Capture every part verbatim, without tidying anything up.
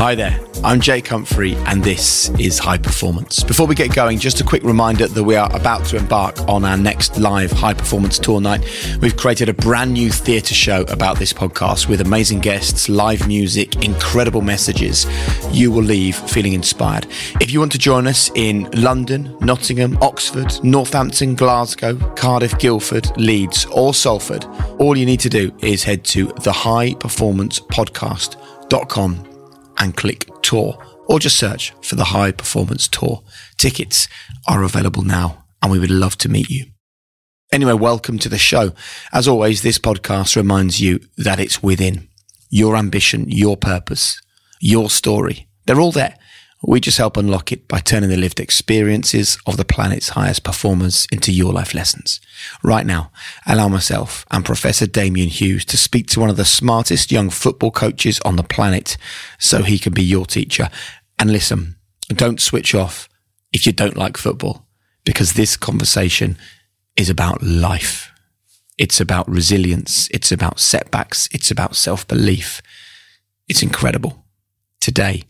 Hi there, I'm Jake Humphrey and this is High Performance. Before we get going, just a quick reminder that we are about to embark on our next live High Performance Tour night. We've created a brand new theatre show about this podcast with amazing guests, live music, incredible messages. You will leave feeling inspired. If you want to join us in London, Nottingham, Oxford, Northampton, Glasgow, Cardiff, Guildford, Leeds or Salford, all you need to do is head to the high performance podcast dot com and click tour, or just search for the High Performance Tour. Tickets are available now and we would love to meet you. Anyway, welcome to the show. As always, this podcast reminds you that it's within. Your ambition, your purpose, your story, they're all there. We just help unlock it by turning the lived experiences of the planet's highest performers into your life lessons. Right now, allow myself and Professor Damian Hughes to speak to one of the smartest young football coaches on the planet so he can be your teacher. And listen, don't switch off if you don't like football, because this conversation is about life. It's about resilience. It's about setbacks. It's about self-belief. It's incredible. Today,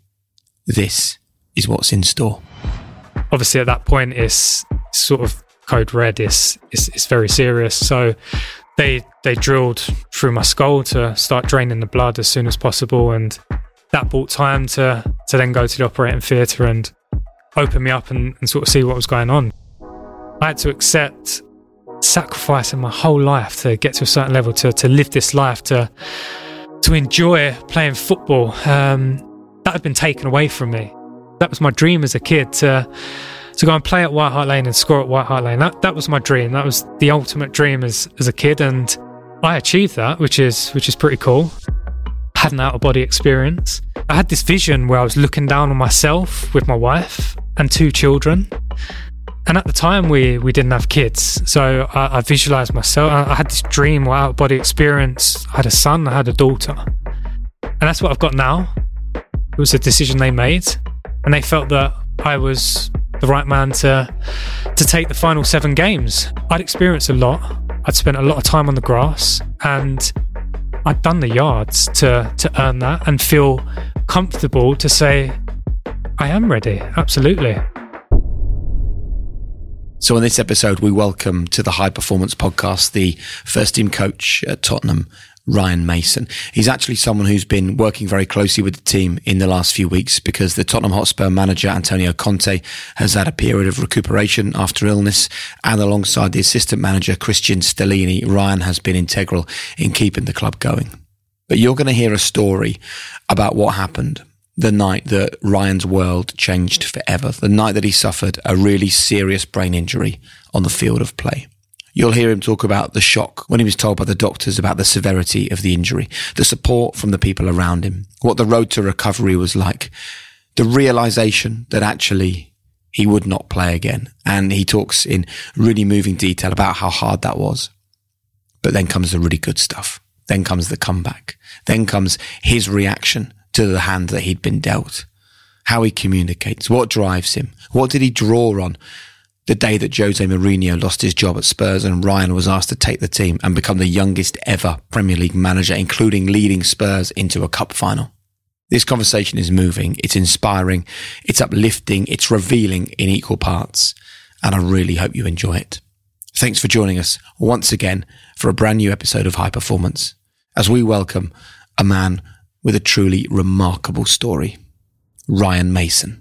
this is what's in store. Obviously, at that point, it's sort of code red. It's, it's, it's very serious. So they they drilled through my skull to start draining the blood as soon as possible. And that bought time to, to then go to the operating theatre and open me up and, and sort of see what was going on. I had to accept sacrificing my whole life to get to a certain level, to, to live this life, to, to enjoy playing football. Um, that had been taken away from me. That was my dream as a kid, to to go and play at White Hart Lane and score at White Hart Lane. That that was my dream. That was the ultimate dream as as a kid, and I achieved that, which is which is pretty cool. I had an out-of-body experience. I had this vision where I was looking down on myself with my wife and two children. And at the time, we, we didn't have kids. So I, I visualised myself. I, I had this dream or out-of-body experience. I had a son, I had a daughter. And that's what I've got now. It was a decision they made. And they felt that I was the right man to to take the final seven games. I'd experienced a lot. I'd spent a lot of time on the grass, and I'd done the yards to to earn that and feel comfortable to say, I am ready, absolutely. So in this episode, we welcome to the High Performance Podcast the first team coach at Tottenham, Ryan Mason. He's actually someone who's been working very closely with the team in the last few weeks because the Tottenham Hotspur manager, Antonio Conte, has had a period of recuperation after illness, and alongside the assistant manager, Christian Stellini, Ryan has been integral in keeping the club going. But you're going to hear a story about what happened the night that Ryan's world changed forever, the night that he suffered a really serious brain injury on the field of play. You'll hear him talk about the shock when he was told by the doctors about the severity of the injury, the support from the people around him, what the road to recovery was like, the realization that actually he would not play again. And he talks in really moving detail about how hard that was. But then comes the really good stuff. Then comes the comeback. Then comes his reaction to the hand that he'd been dealt, how he communicates, what drives him, what did he draw on the day that Jose Mourinho lost his job at Spurs and Ryan was asked to take the team and become the youngest ever Premier League manager, including leading Spurs into a cup final. This conversation is moving, it's inspiring, it's uplifting, it's revealing in equal parts, and I really hope you enjoy it. Thanks for joining us once again for a brand new episode of High Performance, as we welcome a man with a truly remarkable story, Ryan Mason.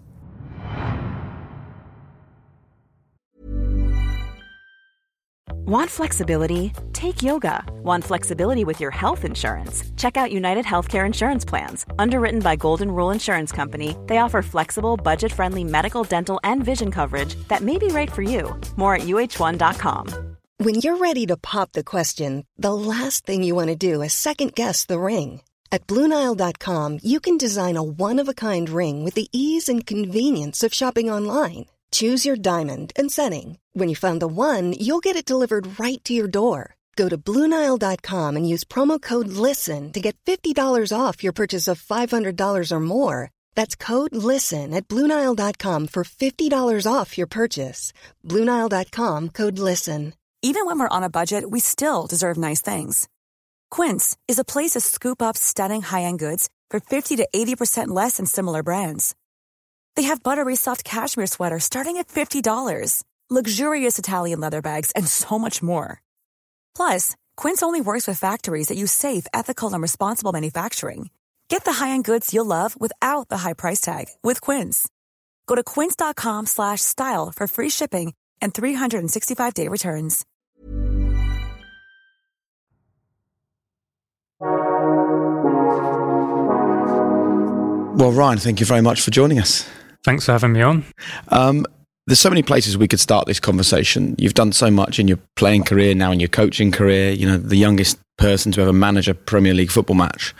Want flexibility? Take yoga. Want flexibility with your health insurance? Check out United Healthcare Insurance Plans. Underwritten by Golden Rule Insurance Company, they offer flexible, budget-friendly medical, dental, and vision coverage that may be right for you. More at U H one dot com. When you're ready to pop the question, the last thing you want to do is second-guess the ring. At Blue Nile dot com, you can design a one-of-a-kind ring with the ease and convenience of shopping online. Choose your diamond and setting. When you find the one, you'll get it delivered right to your door. Go to Blue Nile dot com and use promo code LISTEN to get fifty dollars off your purchase of five hundred dollars or more. That's code LISTEN at Blue Nile dot com for fifty dollars off your purchase. Blue Nile dot com, code LISTEN. Even when we're on a budget, we still deserve nice things. Quince is a place to scoop up stunning high-end goods for fifty to eighty percent less than similar brands. They have buttery soft cashmere sweaters starting at fifty dollars, luxurious Italian leather bags, and so much more. Plus, Quince only works with factories that use safe, ethical, and responsible manufacturing. Get the high-end goods you'll love without the high price tag with Quince. Go to quince.com slash style for free shipping and three sixty-five day returns. Well, Ryan, thank you very much for joining us. Thanks for having me on. Um, there's so many places we could start this conversation. You've done so much in your playing career, now in your coaching career, you know, the youngest person to ever manage a Premier League football match.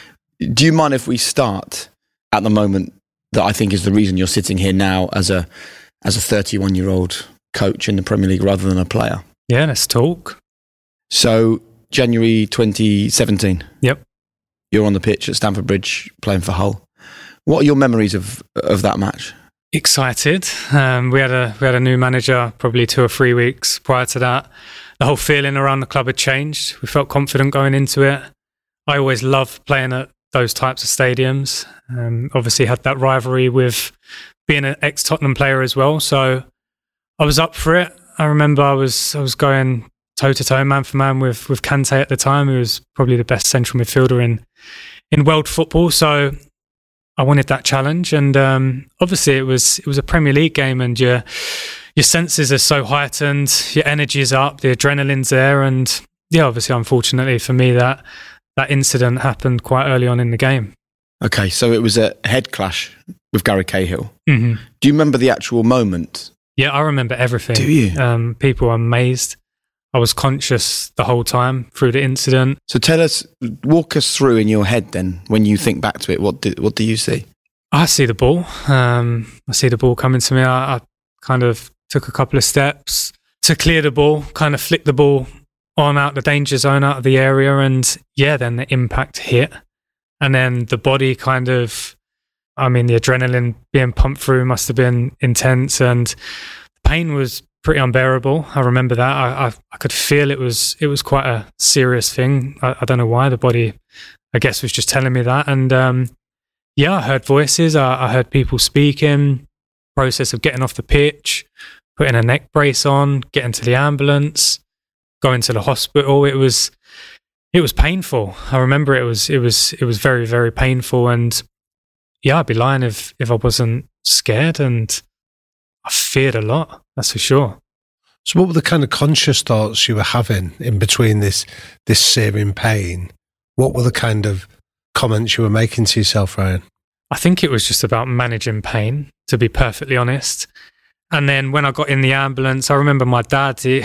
Do you mind if we start at the moment that I think is the reason you're sitting here now as a as a thirty-one-year-old coach in the Premier League rather than a player? Yeah, let's talk. So, January twenty seventeen. Yep. You're on the pitch at Stamford Bridge playing for Hull. What are your memories of of that match? Excited. Um, we had a we had a new manager probably two or three weeks prior to that. The whole feeling around the club had changed. We felt confident going into it. I always loved playing at those types of stadiums. Um, obviously had that rivalry with being an ex-Tottenham player as well. So I was up for it. I remember I was I was going toe-to-toe, man for man with, with Kante at the time, who was probably the best central midfielder in, in world football. So I wanted that challenge. And um, obviously it was it was a Premier League game, and your, your senses are so heightened, your energy is up, the adrenaline's there. And yeah, obviously, unfortunately for me, that that incident happened quite early on in the game. Okay, so it was a head clash with Gary Cahill. Mm-hmm. Do you remember the actual moment? Yeah, I remember everything. Do you? Um, people were amazed. I was conscious the whole time through the incident. So tell us, walk us through in your head then, when you think back to it, what do, what do you see? I see the ball. Um, I see the ball coming to me. I, I kind of took a couple of steps to clear the ball, kind of flick the ball on out the danger zone, out of the area. And yeah, then the impact hit. And then the body kind of, I mean, the adrenaline being pumped through must have been intense. And the pain was pretty unbearable. I remember that. I, I, I could feel it was it was quite a serious thing. I, I don't know why. The body, I guess, was just telling me that. And um, yeah, I heard voices. I, I heard people speaking. Process of getting off the pitch, putting a neck brace on, getting to the ambulance, going to the hospital. It was it was painful. I remember it was it was it was very very painful. And yeah, I'd be lying if if I wasn't scared, and I feared a lot. That's for sure. So what were the kind of conscious thoughts you were having in between this this searing pain? What were the kind of comments you were making to yourself, Ryan? I think it was just about managing pain, to be perfectly honest. And then when I got in the ambulance, I remember my dad, he,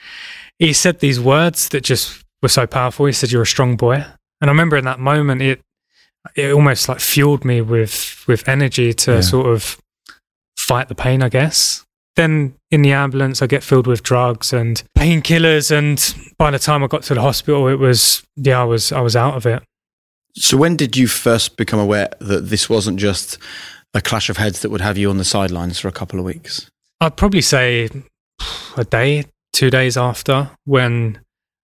he said these words that just were so powerful. He said, "You're a strong boy." And I remember in that moment, it it almost like fueled me with, with energy to yeah. sort of fight the pain, I guess. Then in the ambulance, I get filled with drugs and painkillers. And by the time I got to the hospital, it was, yeah, I was, I was out of it. So when did you first become aware that this wasn't just a clash of heads that would have you on the sidelines for a couple of weeks? I'd probably say a day, two days after, when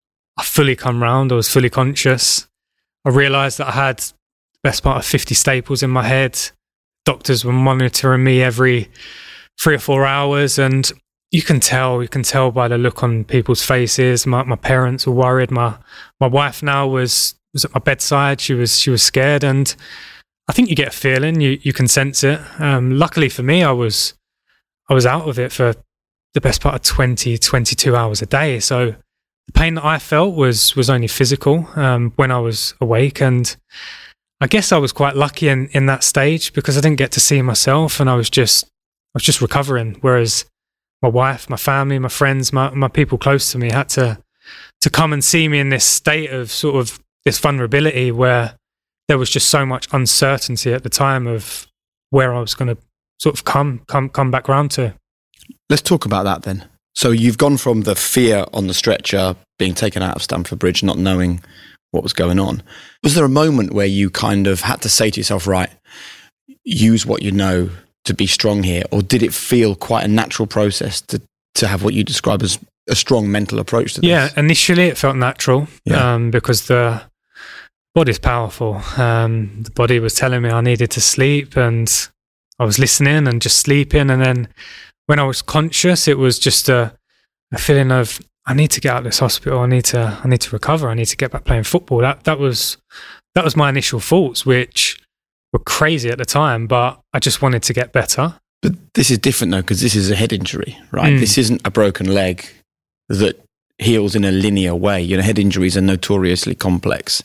I fully come round, I was fully conscious. I realised that I had the best part of fifty staples in my head. Doctors were monitoring me every three or four hours, and you can tell, you can tell by the look on people's faces. My my parents were worried. My my wife now was was at my bedside. She was she was scared, and I think you get a feeling, you you can sense it. Um, luckily for me, I was I was out of it for the best part of twenty, twenty-two hours a day. So the pain that I felt was was only physical um, when I was awake, and I guess I was quite lucky in, in that stage because I didn't get to see myself, and I was just I was just recovering. Whereas my wife, my family, my friends, my, my people close to me had to to come and see me in this state of sort of this vulnerability where there was just so much uncertainty at the time of where I was going to sort of come come come back round to. Let's talk about that then. So you've gone from the fear on the stretcher, being taken out of Stamford Bridge, not knowing what was going on. Was there a moment where you kind of had to say to yourself, right, use what you know to be strong here? Or did it feel quite a natural process to, to have what you describe as a strong mental approach to this. Yeah, initially it felt natural Yeah. um, because the body's powerful. Um, the body was telling me I needed to sleep, and I was listening and just sleeping. And then when I was conscious, it was just a, a feeling of I need to get out of this hospital. I need to I need to recover. I need to get back playing football. That that was that was my initial thoughts, which were crazy at the time, but I just wanted to get better. But this is different though, because this is a head injury, right? Mm. This isn't a broken leg that heals in a linear way. You know, head injuries are notoriously complex.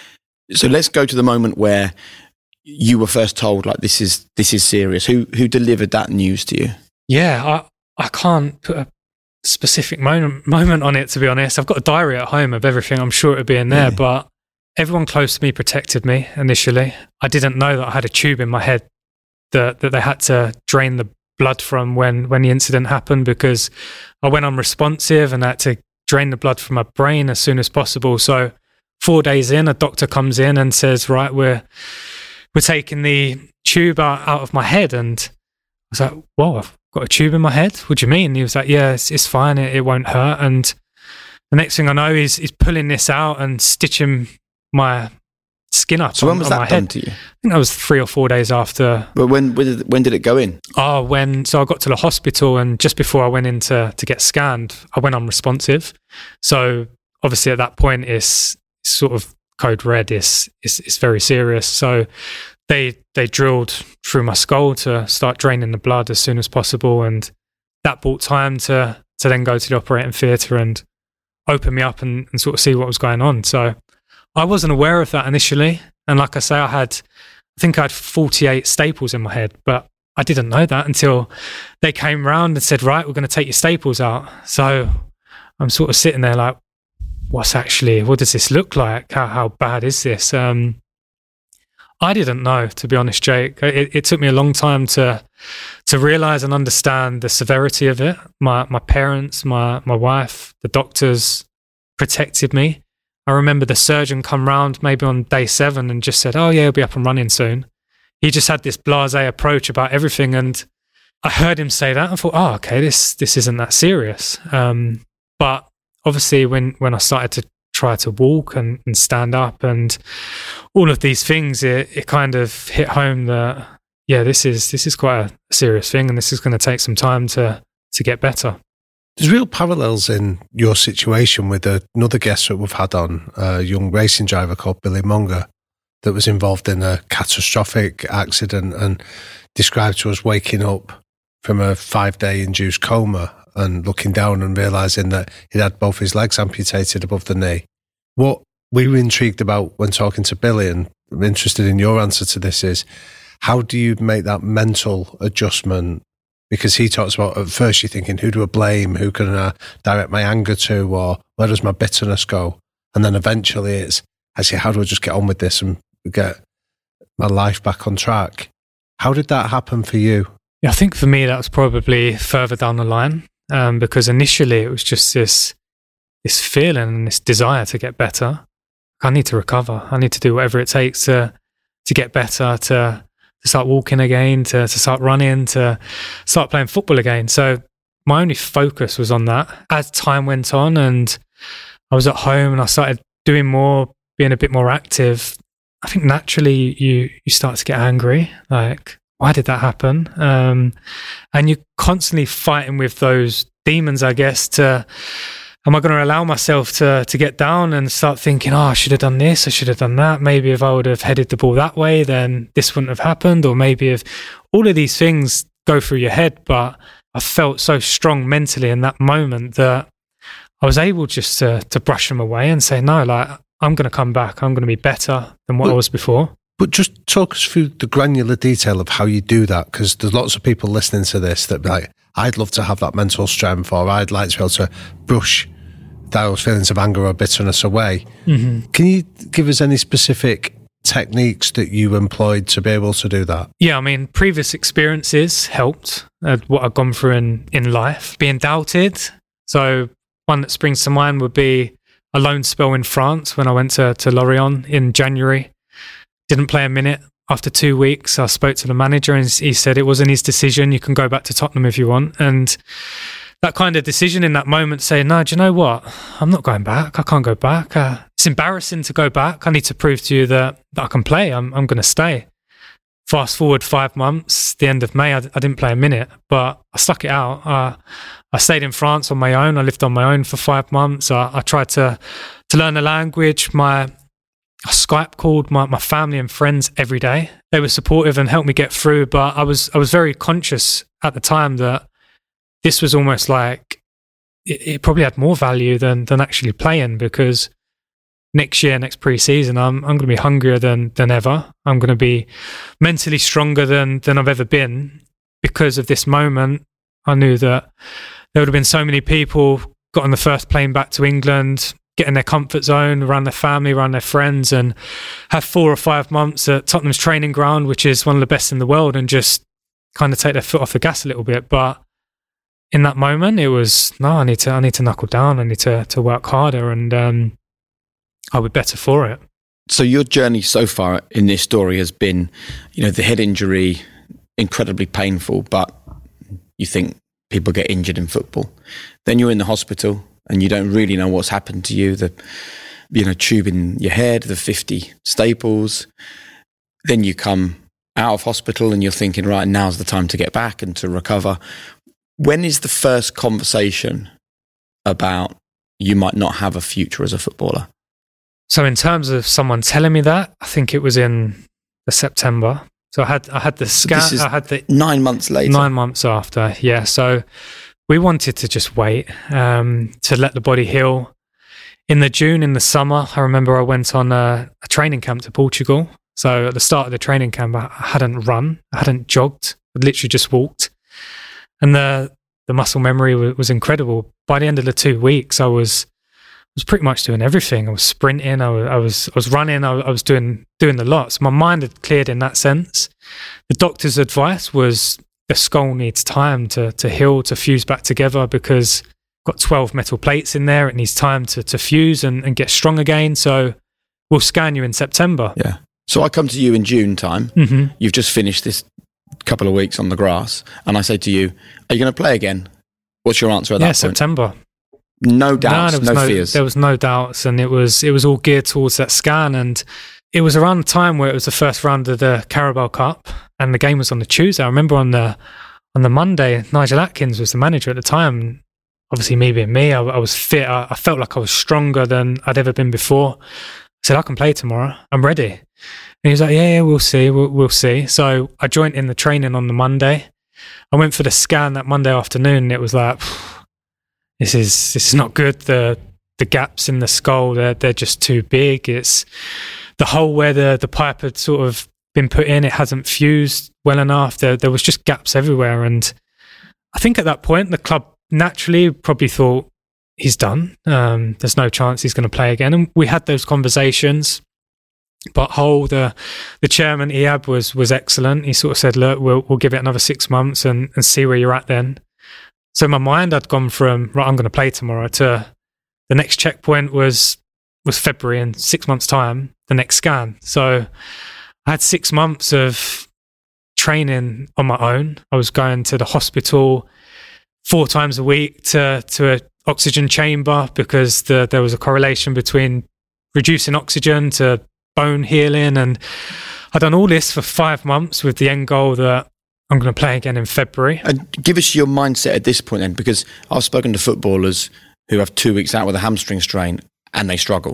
So let's go to the moment where you were first told, like, this is this is serious. Who who delivered that news to you? Yeah, I I can't put a specific moment moment on it, to be honest. I've got a diary at home of everything. I'm sure it'd be in there, Yeah. but everyone close to me protected me initially. I didn't know that I had a tube in my head that that they had to drain the blood from when when the incident happened, because I went unresponsive and I had to drain the blood from my brain as soon as possible. So four days in, a doctor comes in and says, right, we're we're taking the tube out, out of my head. And I was like, whoa, I've got a tube in my head? What do you mean? And he was like, yeah, it's, it's fine, it, it won't hurt. And the next thing I know, he's, he's pulling this out and stitching my skin up. So on, when was on that my done head. to you? I think that was three or four days after. But when when did, when did it go in? Oh, when so I got to the hospital, and just before I went in to, to get scanned, I went unresponsive. So obviously at that point, it's, it's sort of code red. It's, it's it's very serious. So they they drilled through my skull to start draining the blood as soon as possible, and that bought time to to then go to the operating theatre and open me up and, and sort of see what was going on. So I wasn't aware of that initially, and like I say, I had I think I had forty-eight staples in my head, but I didn't know that until they came round and said, right, we're going to take your staples out. So I'm sort of sitting there like, what's actually, what does this look like? How how bad is this? Um, I didn't know, to be honest, Jake. It, it took me a long time to to realise and understand the severity of it. My my parents, my my wife, the doctors protected me. I remember the surgeon come round maybe on day seven and just said, oh yeah, he'll be up and running soon. He just had this blasé approach about everything, and I heard him say that and thought, oh, okay, this this isn't that serious. Um, but obviously when, when I started to try to walk and, and stand up and all of these things, it, it kind of hit home that, yeah, this is this is quite a serious thing, and this is going to take some time to to get better. There's real parallels in your situation with another guest that we've had on, a young racing driver called Billy Monger, that was involved in a catastrophic accident and described to us waking up from a five-day induced coma and looking down and realising that he'd had both his legs amputated above the knee. What we were intrigued about when talking to Billy, and I'm interested in your answer to this, is how do you make that mental adjustment? Because he talks about, at first you're thinking, who do I blame? Who can I direct my anger to? Or where does my bitterness go? And then eventually it's, actually, how do I just get on with this and get my life back on track? How did that happen for you? Yeah, I think for me that was probably further down the line, um, because initially it was just this this feeling and this desire to get better. I need to recover. I need to do whatever it takes to to get better, to to start walking again, to to start running, to start playing football again. So my only focus was on that. As time went on and I was at home and I started doing more, being a bit more active, I think naturally you you start to get angry. Like, why did that happen? Um, and you're constantly fighting with those demons, I guess, to, am I going to allow myself to to get down and start thinking, oh, I should have done this, I should have done that. Maybe if I would have headed the ball that way, then this wouldn't have happened. Or maybe if all of these things go through your head. But I felt so strong mentally in that moment that I was able just to, to brush them away and say, no, like, I'm going to come back. I'm going to be better than what but, I was before. But just talk us through the granular detail of how you do that, because there's lots of people listening to this that be like, I'd love to have that mental strength, or I'd like to be able to brush those feelings of anger or bitterness away. Mm-hmm. Can you give us any specific techniques that you employed to be able to do that? Yeah, I mean, previous experiences helped, uh, what I've gone through in, in life. Being doubted. So one that springs to mind would be a loan spell in France when I went to, to Lorient in January. Didn't play a minute. After two weeks, I spoke to the manager and he said it wasn't his decision. You can go back to Tottenham if you want. And that kind of decision in that moment, saying, no, do you know what? I'm not going back. I can't go back. Uh, it's embarrassing to go back. I need to prove to you that, that I can play. I'm, I'm going to stay. Fast forward five months, the end of May, I, I didn't play a minute, but I stuck it out. Uh, I stayed in France on my own. I lived on my own for five months. I, I tried to to learn the language. My I Skype called my, my family and friends every day. They were supportive and helped me get through, but I was I was very conscious at the time that this was almost like it, it probably had more value than than actually playing, because next year, next pre-season, I'm I'm going to be hungrier than than ever. I'm going to be mentally stronger than than I've ever been because of this moment. I knew that there would have been so many people got on the first plane back to England, get in their comfort zone, around their family, around their friends, and have four or five months at Tottenham's training ground, which is one of the best in the world, and just kind of take their foot off the gas a little bit. But in that moment, it was, no, I need to I need to knuckle down. I need to to work harder, and um, I'll be better for it. So your journey so far in this story has been, you know, the head injury, incredibly painful, but you think people get injured in football. Then you're in the hospital and you don't really know what's happened to you. The, you know, tube in your head, the fifty staples. Then you come out of hospital and you're thinking, right, now's the time to get back and to recover. When is the first conversation about you might not have a future as a footballer? So in terms of someone telling me that, I think it was in the September. So I had I had the scan. This is I had the nine months later. Nine months after, yeah. So we wanted to just wait um, to let the body heal. In the June, in the summer, I remember I went on a, a training camp to Portugal. So at the start of the training camp, I hadn't run, I hadn't jogged, I literally just walked, and the the muscle memory was, was incredible. By the end of the two weeks, I was. was pretty much doing everything. I was sprinting, I was, I was, I was running, I was doing doing the lots. My mind had cleared in that sense. The doctor's advice was the skull needs time to to heal, to fuse back together, because I've got twelve metal plates in there. It needs time to to fuse and, and get strong again. So we'll scan you in September. Yeah. So I come to you in June time. Mm-hmm. You've just finished this couple of weeks on the grass, and I say to you, are you going to play again? What's your answer at that yeah, point? September. No doubts, no, no, no fears. There was no doubts, and it was it was all geared towards that scan. And it was around the time where it was the first round of the Carabao Cup, and the game was on the Tuesday. I remember on the on the Monday, Nigel Atkins was the manager at the time. Obviously, me being me, I, I was fit. I, I felt like I was stronger than I'd ever been before. I said, I can play tomorrow. I'm ready. And he was like, yeah, yeah, we'll see, we'll, we'll see. So I joined in the training on the Monday. I went for the scan that Monday afternoon, and it was like, This is this is not good. The the gaps in the skull, they're they're just too big. It's the hole where the, the pipe had sort of been put in, it hasn't fused well enough. There there was just gaps everywhere. And I think at that point the club naturally probably thought he's done. Um, there's no chance he's going to play again. And we had those conversations. But Hull, the the chairman, Iab, was was excellent. He sort of said, look, we'll we'll give it another six months and, and see where you're at then. So in my mind, I'd gone from, right, I'm going to play tomorrow, to the next checkpoint was was February, in six months' time, the next scan. So I had six months of training on my own. I was going to the hospital four times a week to to an oxygen chamber, because the, there was a correlation between reducing oxygen to bone healing. And I'd done all this for five months with the end goal that I'm going to play again in February. And give us your mindset at this point then, because I've spoken to footballers who have two weeks out with a hamstring strain and they struggle.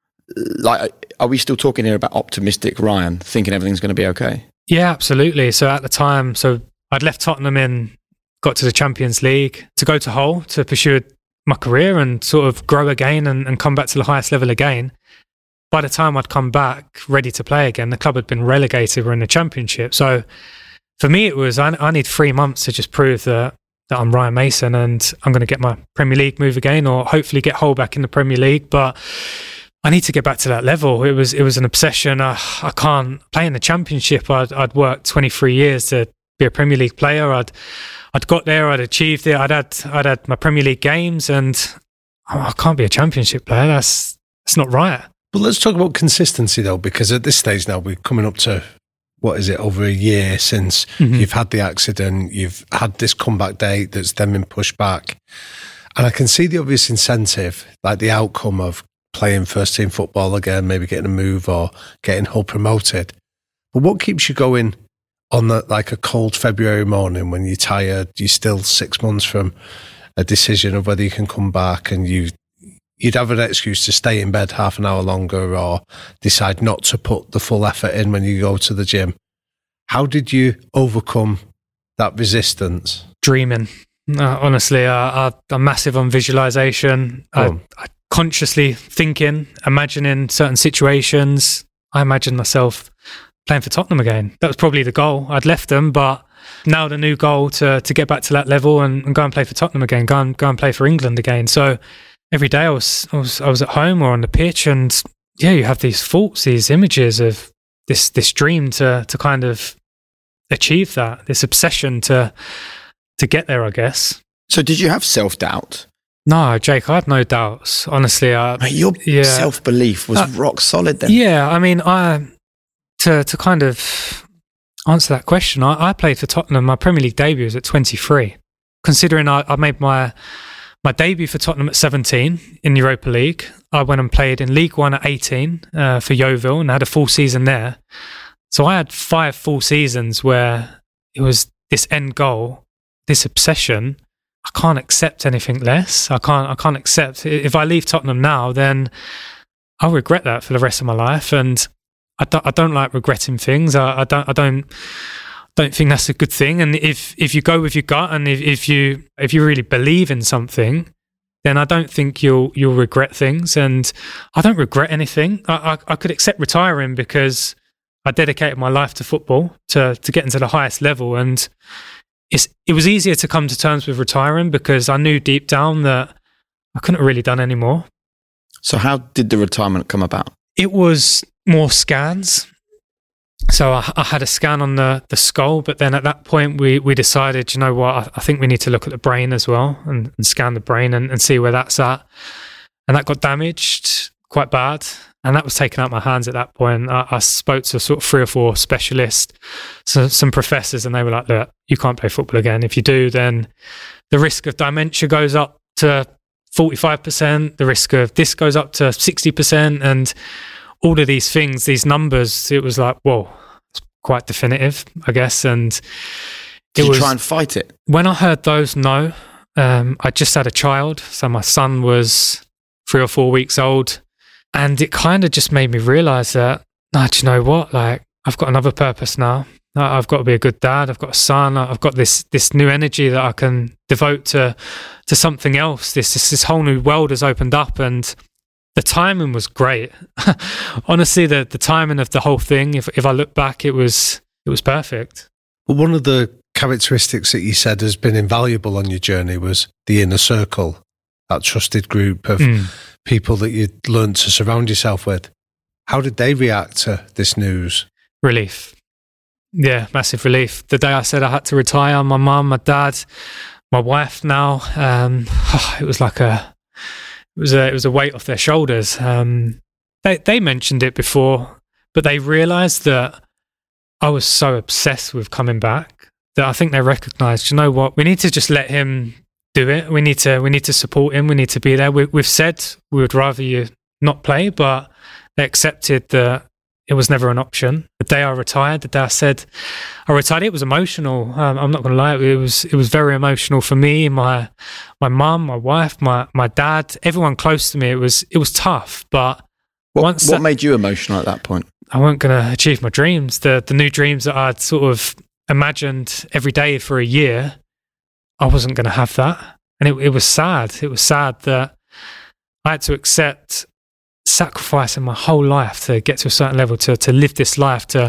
Like, are we still talking here about optimistic Ryan, thinking everything's going to be okay? Yeah, absolutely. So at the time, so I'd left Tottenham in, got to the Champions League to go to Hull to pursue my career and sort of grow again and, and come back to the highest level again. By the time I'd come back ready to play again, the club had been relegated. We're in the Championship. So for me, it was, I, I need three months to just prove that, that I'm Ryan Mason and I'm going to get my Premier League move again, or hopefully get Hull back in the Premier League. But I need to get back to that level. It was it was an obsession. I, I can't play in the Championship. I'd, I'd worked twenty-three years to be a Premier League player. I'd I'd got there. I'd achieved it. I'd had I'd had my Premier League games, and oh, I can't be a Championship player. That's that's not right. But let's talk about consistency though, because at this stage now we're coming up to what is it, over a year since mm-hmm. you've had the accident, you've had this comeback date that's then been pushed back. And I can see the obvious incentive, like the outcome of playing first team football again, maybe getting a move or getting Hull promoted. But what keeps you going on the, like a cold February morning when you're tired, you're still six months from a decision of whether you can come back, and you, you'd have an excuse to stay in bed half an hour longer or decide not to put the full effort in when you go to the gym. How did you overcome that resistance? Dreaming. Uh, honestly, uh, I'm massive on visualization. I, I consciously thinking, imagining certain situations. I imagined myself playing for Tottenham again. That was probably the goal. I'd left them, but now the new goal to to get back to that level and, and go and play for Tottenham again, go and go and play for England again. So every day I was I was I was at home or on the pitch, and yeah, you have these thoughts, these images of this this dream to to kind of achieve that, this obsession to to get there, I guess. So did you have self-doubt? No, Jake, I had no doubts. Honestly, I, Mate, your yeah. self-belief was uh, rock solid then. Yeah, I mean, I to to kind of answer that question, I, I played for Tottenham. My Premier League debut was at twenty-three. Considering I, I made my my debut for Tottenham at seventeen in Europa League, I went and played in League One at eighteen uh, for Yeovil and had a full season there. So I had five full seasons where it was this end goal, this obsession. I can't accept anything less. I can't. I can't accept. If I leave Tottenham now, then I'll regret that for the rest of my life. And I don't. I don't like regretting things. I, I don't. I don't. Don't think that's a good thing. And if if you go with your gut, and if, if you if you really believe in something, then I don't think you'll you'll regret things. And I don't regret anything. I I, I could accept retiring because I dedicated my life to football, to to getting to the highest level. And It's, it was easier to come to terms with retiring because I knew deep down that I couldn't have really done any more. So how did the retirement come about? It was more scans. So I, I had a scan on the, the skull, but then at that point we, we decided, you know what, I, I think we need to look at the brain as well and, and scan the brain and, and see where that's at. And that got damaged quite bad. And that was taken out of my hands at that point. I, I spoke to sort of three or four specialists, so some professors, and they were like, look, you can't play football again. If you do, then the risk of dementia goes up to forty-five percent. The risk of this goes up to sixty percent. And all of these things, these numbers, it was like, whoa, it's quite definitive, I guess. And Did it you was, try and fight it? When I heard those, no. Um, I just had a child. So my son was three or four weeks old. And it kind of just made me realise that, oh, do you know what? Like, I've got another purpose now. I've got to be a good dad. I've got a son. I've got this this new energy that I can devote to to something else. This this, this whole new world has opened up, and the timing was great. Honestly, the the timing of the whole thing, if if I look back, it was it was perfect. Well, one of the characteristics that you said has been invaluable on your journey was the inner circle, that trusted group of mm. people that you learned to surround yourself with. How did they react to this news? Relief. Yeah, massive relief. The day I said I had to retire, my mum, my dad, my wife now, um, oh, it was like a, it was a, it was a weight off their shoulders. Um, they, they mentioned it before, but they realised that I was so obsessed with coming back that I think they recognised, you know what, we need to just let him do it. We need to we need to support him. We need to be there. We, we've said we would rather you not play, but they accepted that it was never an option. The day I retired, the day I said I retired, it was emotional. Um, I'm not going to lie, it was it was very emotional for me, my my mum, my wife, my my dad, everyone close to me. It was it was tough, but what, once what that, made you emotional at that point? I wasn't going to achieve my dreams, the the new dreams that I'd sort of imagined every day for a year. I wasn't going to have that. And it, it was sad. It was sad that I had to accept sacrificing my whole life to get to a certain level, to to live this life, to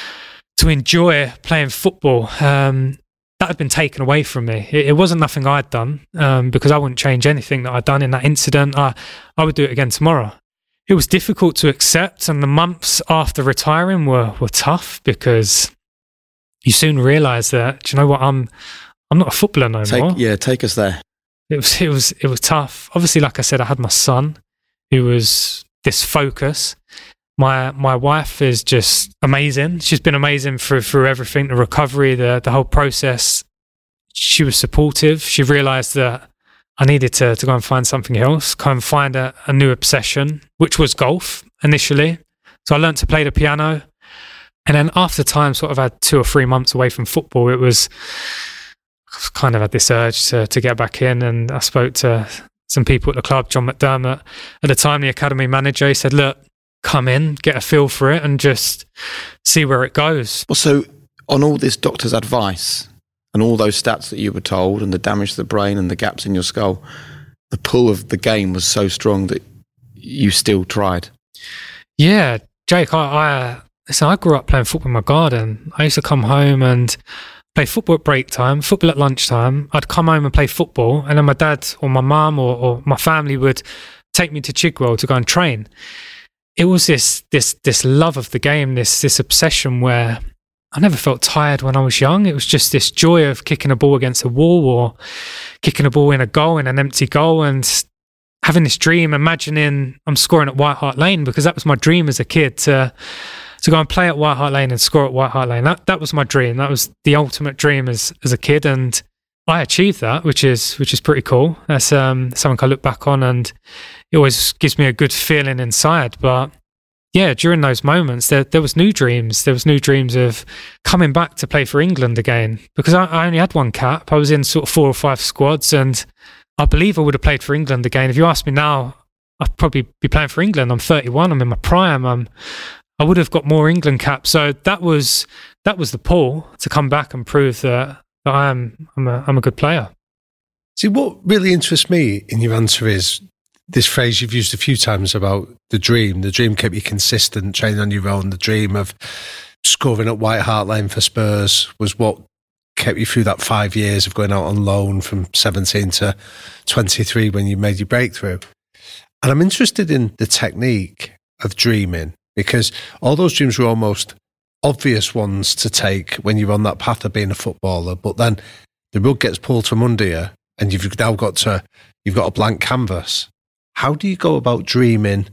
to enjoy playing football. Um, that had been taken away from me. It, it wasn't nothing I'd done, um, because I wouldn't change anything that I'd done in that incident. I, I would do it again tomorrow. It was difficult to accept, and the months after retiring were, were tough because you soon realise that, do you know what, I'm I'm not a footballer no take, more. Yeah, take us there. It was it was it was tough. Obviously, like I said, I had my son, who was this focus, My my wife is just amazing. She's been amazing through through everything, the recovery, the the whole process. She was supportive. She realised that I needed to to go and find something else, go and find a, a new obsession, which was golf initially. So I learned to play the piano. And then after time, sort of had two or three months away from football, it was I kind of had this urge to to get back in. And I spoke to some people at the club, John McDermott, at the time the academy manager. He said, look, come in, get a feel for it and just see where it goes. Well, so on all this doctor's advice and all those stats that you were told and the damage to the brain and the gaps in your skull, the pull of the game was so strong that you still tried. Yeah, Jake, I, I, listen, I grew up playing football in my garden. I used to come home and play football at break time, football at lunchtime. I'd come home and play football, and then my dad or my mum or, or my family would take me to Chigwell to go and train. It was this this this love of the game, this this obsession where I never felt tired when I was young. It was just this joy of kicking a ball against a wall or kicking a ball in a goal, in an empty goal, and having this dream, imagining I'm scoring at White Hart Lane, because that was my dream as a kid, to to go and play at White Hart Lane and score at White Hart Lane. That that was my dream. That was the ultimate dream as as a kid, and I achieved that, which is which is pretty cool. That's um, something I look back on, and it always gives me a good feeling inside. But yeah, during those moments, there there was new dreams. There was new dreams of coming back to play for England again, because I, I only had one cap. I was in sort of four or five squads, and I believe I would have played for England again. If you ask me now, I'd probably be playing for England. I'm thirty-one. I'm in my prime. I'm, I would have got more England caps. So that was that was the pull to come back and prove that, that I am I'm a I'm a good player. See, what really interests me in your answer is this phrase you've used a few times about the dream. The dream kept you consistent, training on your own. The dream of scoring at White Hart Lane for Spurs was what kept you through that five years of going out on loan from seventeen to twenty-three when you made your breakthrough. And I'm interested in the technique of dreaming, because all those dreams were almost obvious ones to take when you're on that path of being a footballer, but then the rug gets pulled from under you and you've now got to, you've got a blank canvas. How do you go about dreaming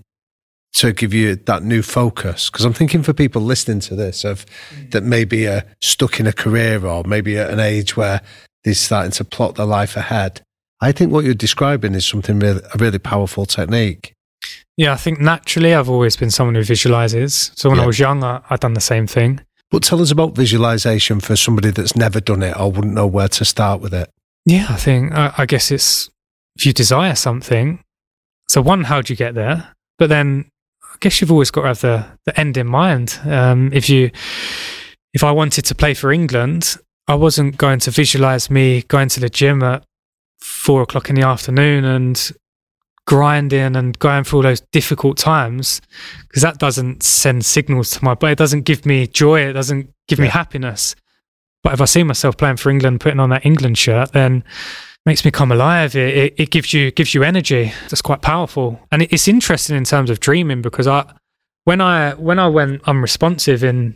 to give you that new focus? Because I'm thinking for people listening to this of that maybe are stuck in a career or maybe at an age where they're starting to plot their life ahead. I think what you're describing is something really, a really powerful technique. Yeah, I think naturally I've always been someone who visualizes. So when yeah. I was young, I, I'd done the same thing. But tell us about visualization for somebody that's never done it or wouldn't know where to start with it. Yeah, I think, I, I guess it's, if you desire something, so one, how do you get there? But then I guess you've always got to have the, the end in mind. Um, if you, if I wanted to play for England, I wasn't going to visualize me going to the gym at four o'clock in the afternoon and grinding and going through all those difficult times, because that doesn't send signals to my body. It doesn't give me joy. It doesn't give yeah. me happiness. But if I see myself playing for England, putting on that England shirt, then it makes me come alive. It, it, it gives you gives you energy. That's quite powerful. And it, it's interesting in terms of dreaming, because I when I when I went unresponsive in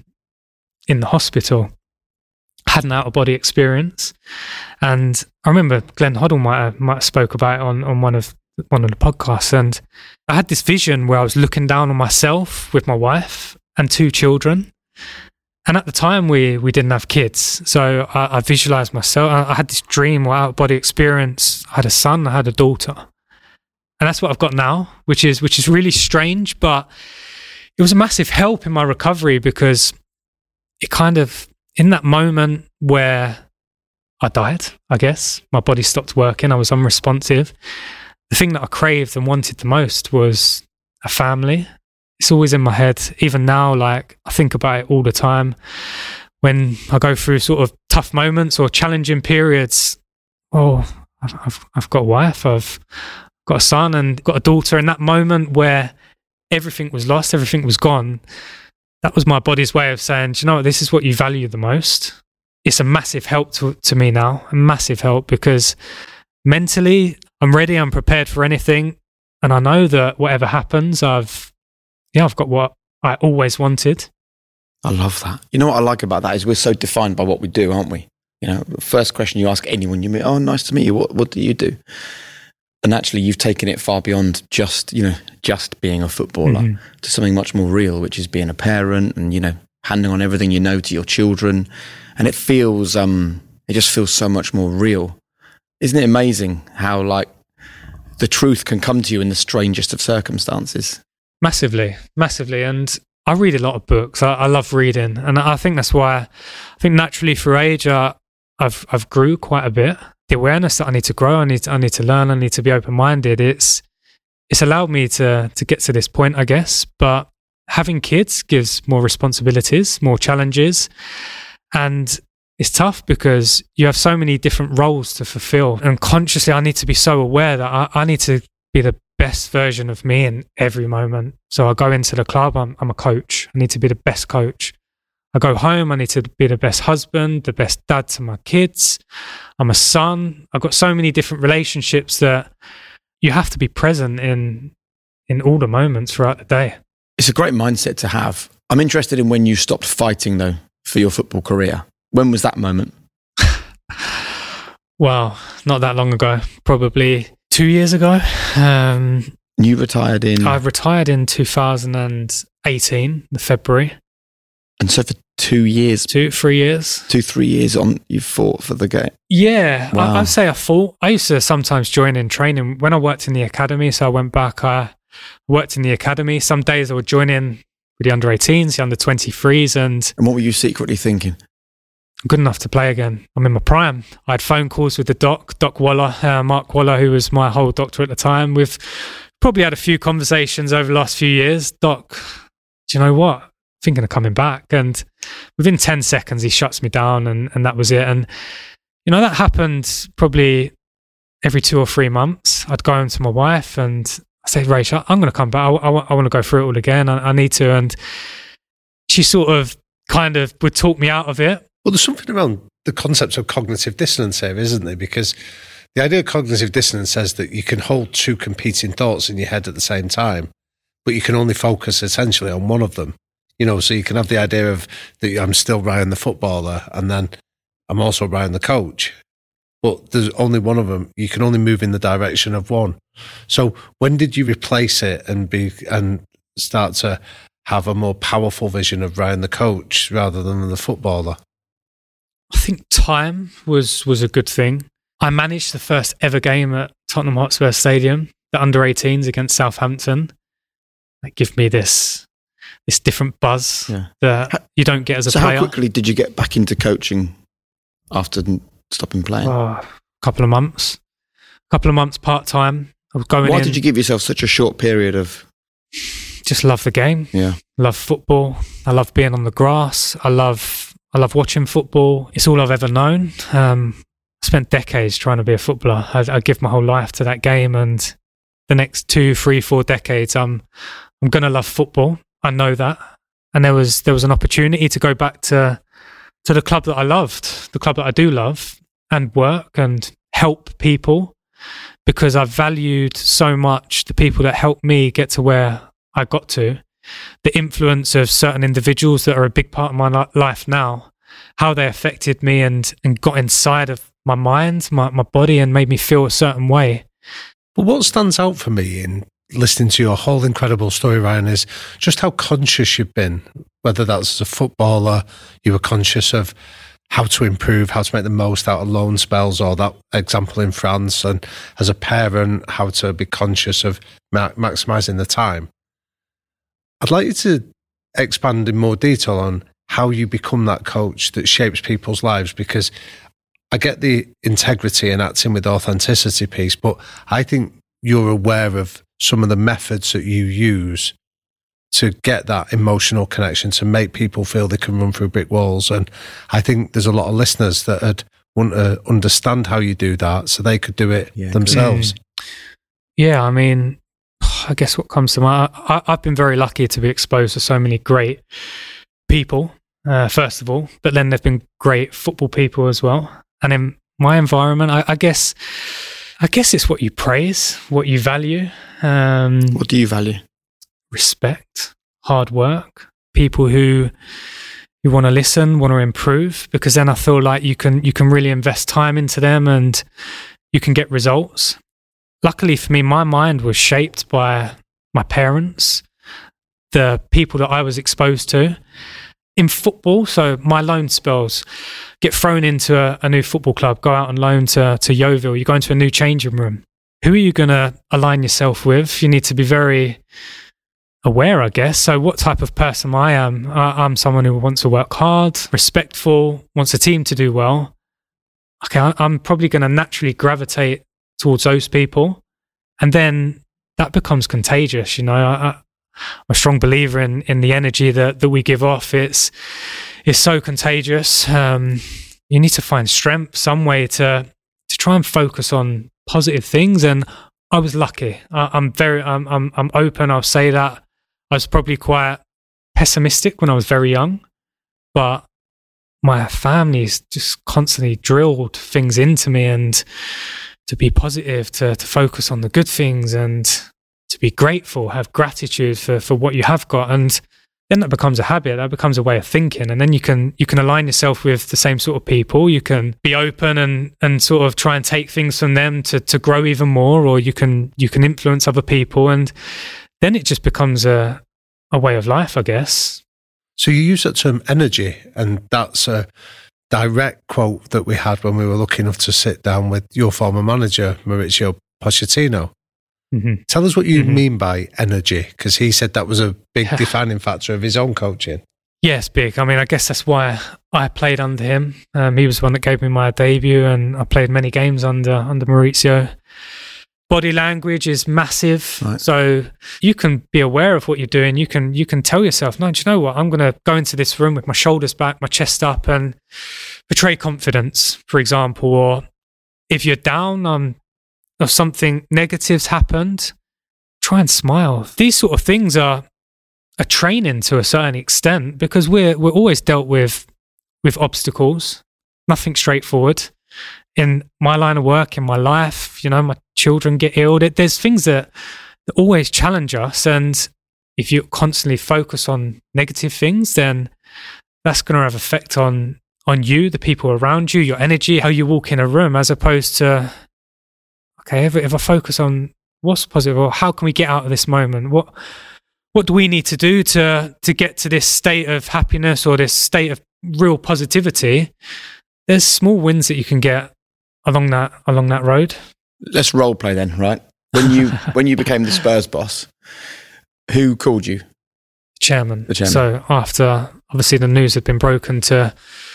in the hospital, I had an out of body experience, and I remember Glenn Hoddle might have, might have spoke about it on, on one of one of the podcasts, and I had this vision where I was looking down on myself with my wife and two children. And at the time, we we didn't have kids, so I, I visualized myself. I, I had this dream or out of body experience. I had a son, I had a daughter, and that's what I've got now, which is which is really strange, but it was a massive help in my recovery, because it kind of, in that moment where I died, I guess my body stopped working, I was unresponsive. The thing that I craved and wanted the most was a family. It's always in my head, even now. Like, I think about it all the time. When I go through sort of tough moments or challenging periods, oh, I've, I've, I've got a wife, I've got a son and got a daughter. In that moment where everything was lost, everything was gone, that was my body's way of saying, do you know what, this is what you value the most. It's a massive help to, to me now, a massive help, because mentally I'm ready, I'm prepared for anything. And I know that whatever happens, I've, yeah, I've got what I always wanted. I love that. You know what I like about that is we're so defined by what we do, aren't we? You know, the first question you ask anyone you meet, oh, nice to meet you. What, what do you do? And actually, you've taken it far beyond just, you know, just being a footballer mm-hmm. to something much more real, which is being a parent and, you know, handing on everything you know to your children. And it feels, um, it just feels so much more real. Isn't it amazing how, like, the truth can come to you in the strangest of circumstances? Massively, massively. And I read a lot of books. I, I love reading. And I think that's why, I think naturally for age, uh, I've I've grew quite a bit. The awareness that I need to grow, I need to, I need to learn, I need to be open-minded. It's it's allowed me to to get to this point, I guess. But having kids gives more responsibilities, more challenges. And it's tough because you have so many different roles to fulfill. And consciously, I need to be so aware that I, I need to be the best version of me in every moment. So I go into the club, I'm, I'm a coach. I need to be the best coach. I go home, I need to be the best husband, the best dad to my kids. I'm a son. I've got so many different relationships that you have to be present in in all the moments throughout the day. It's a great mindset to have. I'm interested in when you stopped fighting, though, for your football career. When was that moment? Well, not that long ago. Probably two years ago. Um, you retired in... I retired in two thousand eighteen, the February. And so for two years... Two, three years. Two, three years on, you fought for the game. Yeah, wow. I, I'd say I fought. I used to sometimes join in training. When I worked in the academy, so I went back, I worked in the academy. Some days I would join in with the under eighteens, the under twenty-threes. And, and what were you secretly thinking? I'm good enough to play again. I'm in my prime. I had phone calls with the doc, Doc Waller, uh, Mark Waller, who was my whole doctor at the time. We've probably had a few conversations over the last few years. Doc, do you know what? Thinking of coming back. And within ten seconds, he shuts me down, and, and that was it. And, you know, that happened probably every two or three months. I'd go home to my wife and I say, Rach, I'm going to come back. I, I, I want to go through it all again. I, I need to. And she sort of kind of would talk me out of it. Well, there's something around the concept of cognitive dissonance here, isn't there? Because the idea of cognitive dissonance says that you can hold two competing thoughts in your head at the same time, but you can only focus essentially on one of them. You know, so you can have the idea of that I'm still Ryan the footballer, and then I'm also Ryan the coach. But there's only one of them. You can only move in the direction of one. So when did you replace it and be and start to have a more powerful vision of Ryan the coach rather than the footballer? I think time was was a good thing. I managed the first ever game at Tottenham Hotspur Stadium, the under eighteens against Southampton. That gave me this this different buzz yeah. that you don't get as a so player. So how quickly did you get back into coaching after stopping playing? Oh, a couple of months. A couple of months part-time. I was going Why in, did you give yourself such a short period of... Just love the game. Yeah. Love football. I love being on the grass. I love... I love watching football. It's all I've ever known. Um, I spent decades trying to be a footballer. I, I give my whole life to that game, and the next two, three, four decades, I'm I'm going to love football. I know that. And there was there was an opportunity to go back to to the club that I loved, the club that I do love, and work and help people, because I've valued so much the people that helped me get to where I got to. The influence of certain individuals that are a big part of my life now, how they affected me and, and got inside of my mind, my, my body, and made me feel a certain way. But what stands out for me in listening to your whole incredible story, Ryan, is just how conscious you've been, whether that's as a footballer, you were conscious of how to improve, how to make the most out of loan spells, or that example in France, and as a parent, how to be conscious of ma- maximising the time. I'd like you to expand in more detail on how you become that coach that shapes people's lives, because I get the integrity and acting with authenticity piece, but I think you're aware of some of the methods that you use to get that emotional connection, to make people feel they can run through brick walls. And I think there's a lot of listeners that would want to understand how you do that so they could do it yeah, themselves. Yeah, I mean... I guess what comes to mind, I, I've been very lucky to be exposed to so many great people, uh, first of all, but then there've been great football people as well. And in my environment, I, I guess, I guess it's what you praise, what you value. Um, what do you value? Respect, hard work, people who who want to listen, want to improve, because then I feel like you can you can really invest time into them and you can get results. luckily for me, my mind was shaped by my parents, the people that I was exposed to in football. So my loan spells, get thrown into a, a new football club, go out on loan to, to Yeovil, you go into a new changing room. Who are you going to align yourself with? You need to be very aware, I guess. So what type of person I am, I, I'm someone who wants to work hard, respectful, wants a team to do well. Okay, I, I'm probably going to naturally gravitate towards those people. And then that becomes contagious. You know, I, I, I'm a strong believer in, in the energy that, that we give off. It's, it's so contagious. Um, you need to find strength, some way to, to try and focus on positive things. And I was lucky. I, I'm very, I'm, I'm, I'm open. I'll say that. I was probably quite pessimistic when I was very young, but my family's just constantly drilled things into me, and to be positive, to, to focus on the good things, and to be grateful, have gratitude for, for what you have got. And then that becomes a habit, that becomes a way of thinking. And then you can you can align yourself with the same sort of people. You can be open and, and sort of try and take things from them to, to grow even more, or you can you can influence other people. And then it just becomes a, a way of life, I guess. So you use that term energy, and that's a direct quote that we had when we were lucky enough to sit down with your former manager, Mauricio Pochettino. Mm-hmm. Tell us what you mm-hmm. mean by energy, because he said that was a big defining factor of his own coaching. Yes, big. I mean, I guess that's why I played under him. Um, he was the one that gave me my debut, and I played many games under under Mauricio. Body language is massive, right. So you can be aware of what you're doing. You can you can tell yourself, no, do you know what? I'm going to go into this room with my shoulders back, my chest up, and portray confidence, for example. Or if you're down, um, or something negative's happened, try and smile. These sort of things are a training to a certain extent, because we're we're always dealt with with obstacles. Nothing straightforward. In my line of work, in my life, you know, my children get ill. There's things that, that always challenge us. And if you constantly focus on negative things, then that's going to have effect on, on you, the people around you, your energy, how you walk in a room, as opposed to, okay, if, if I focus on what's positive, or how can we get out of this moment? What what do we need to do to to get to this state of happiness, or this state of real positivity? There's small wins that you can get along that along that road. Let's role play then, right? When you when you became the Spurs boss, who called you? The chairman. The chairman. So after obviously the news had been broken to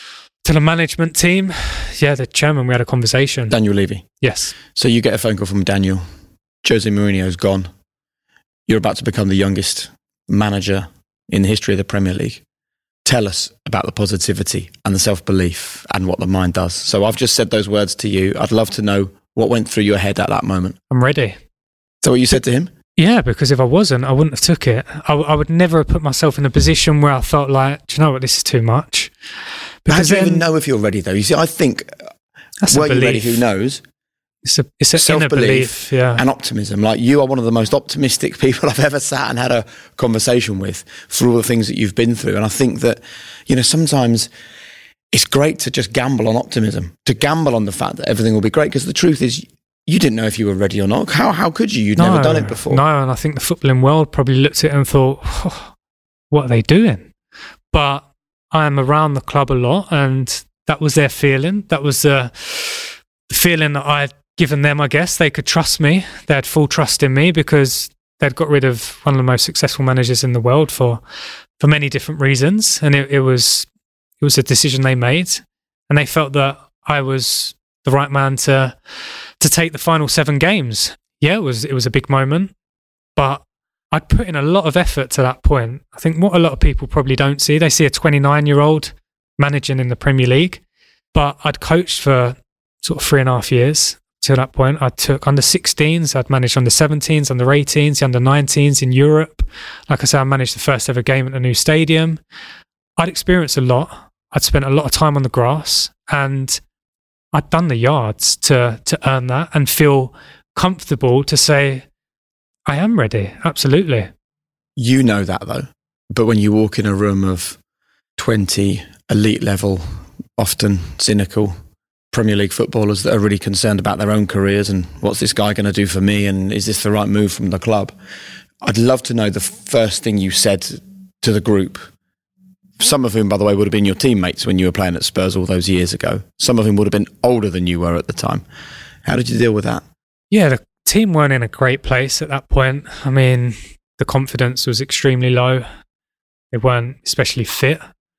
to the management team, yeah, the chairman, we had a conversation. Daniel Levy. Yes. So you get a phone call from Daniel. Jose Mourinho's gone. You're about to become the youngest manager in the history of the Premier League. Tell us about the positivity and the self-belief and what the mind does. So I've just said those words to you. I'd love to know what went through your head at that moment. I'm ready. So what you said to him? Yeah, because if I wasn't, I wouldn't have took it. I, I would never have put myself in a position where I felt like, do you know what, this is too much. Because how do you even know if you're ready, though? You see, I think, that's were you ready, who knows? It's a it's an self-belief, yeah, and optimism. Like, you are one of the most optimistic people I've ever sat and had a conversation with for all the things that you've been through. And I think that, you know, sometimes it's great to just gamble on optimism, to gamble on the fact that everything will be great. Because the truth is, you didn't know if you were ready or not. How how could you? You'd no, never done it before. No, and I think the footballing world probably looked at it and thought, oh, what are they doing? But I am around the club a lot, and that was their feeling. That was uh, the feeling that I'd given them, I guess. They could trust me. They had full trust in me because they'd got rid of one of the most successful managers in the world for for many different reasons. And it, it was it was a decision they made. And they felt that I was the right man to to take the final seven games. Yeah, it was it was a big moment. But I'd put in a lot of effort to that point. I think what a lot of people probably don't see, they see a twenty-nine-year-old managing in the Premier League. But I'd coached for sort of three and a half years. To that point, I took under sixteens, I'd managed under seventeens, under eighteens, under nineteens in Europe. Like I said, I managed the first ever game at a new stadium. I'd experienced a lot. I'd spent a lot of time on the grass, and I'd done the yards to to earn that and feel comfortable to say, I am ready, absolutely. You know that though, but when you walk in a room of twenty, elite level, often cynical, Premier League footballers that are really concerned about their own careers and what's this guy going to do for me and is this the right move from the club? I'd love to know the first thing you said to the group, some of whom, by the way, would have been your teammates when you were playing at Spurs all those years ago. Some of whom would have been older than you were at the time. How did you deal with that? Yeah, the team weren't in a great place at that point. I mean, the confidence was extremely low. They weren't especially fit.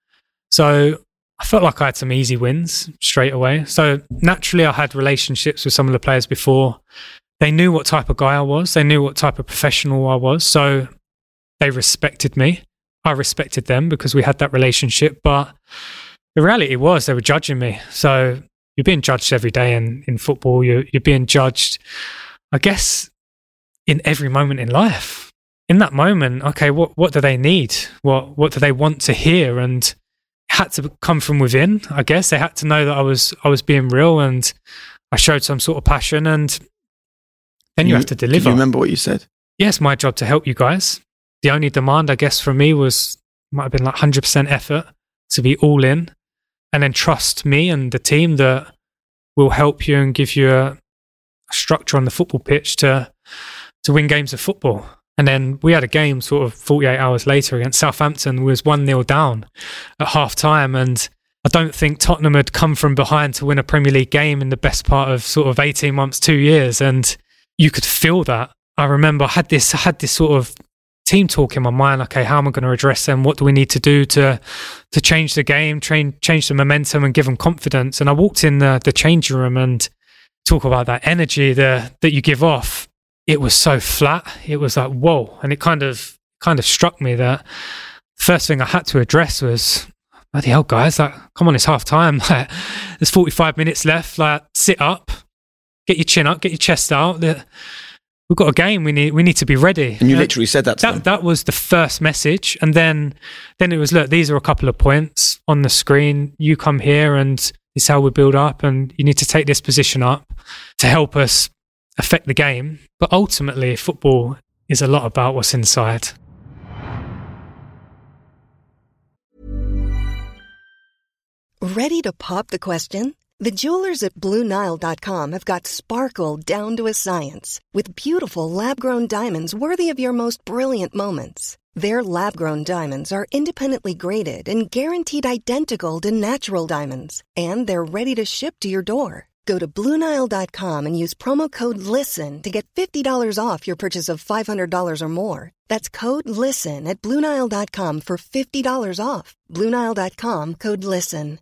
So I felt like I had some easy wins straight away. So naturally, I had relationships with some of the players before. They knew what type of guy I was. They knew what type of professional I was. So they respected me. I respected them because we had that relationship. But the reality was they were judging me. So you're being judged every day in, in football. You're, you're being judged, I guess, in every moment in life. In that moment, okay, what, what do they need? What, what do they want to hear? And it had to come from within, I guess. They had to know that I was I was being real and I showed some sort of passion, and then you, you have to deliver. Do you remember what you said? Yes, my job to help you guys. The only demand, I guess, from me was, might have been like one hundred percent effort, to be all in, and then trust me and the team that will help you and give you a, a structure on the football pitch to to win games of football. And then we had a game sort of forty-eight hours later against Southampton. We was one nil down at half time. And I don't think Tottenham had come from behind to win a Premier League game in the best part of sort of eighteen months, two years. And you could feel that. I remember I had this, I had this sort of team talk in my mind. Okay, how am I going to address them? What do we need to do to to change the game, train, change the momentum and give them confidence? And I walked in the, the changing room and talk about that energy the, that you give off. It was so flat. It was like, whoa. And it kind of kind of struck me that the first thing I had to address was, bloody hell, guys, like, come on, it's half time. Like, there's forty-five minutes left. Like, sit up, get your chin up, get your chest out. We've got a game. We need we need to be ready. And you literally said that to that, them. That was the first message. And then then it was, look, these are a couple of points on the screen. You come here and this is how we build up, and you need to take this position up to help us affect the game. But ultimately, football is a lot about what's inside. Ready to pop the question? The jewelers at Blue Nile dot com have got sparkle down to a science with beautiful lab-grown diamonds worthy of your most brilliant moments. Their lab-grown diamonds are independently graded and guaranteed identical to natural diamonds, and they're ready to ship to your door. Go to Blue Nile dot com and use promo code LISTEN to get fifty dollars off your purchase of five hundred dollars or more. That's code LISTEN at Blue Nile dot com for fifty dollars off. Blue Nile dot com, code LISTEN.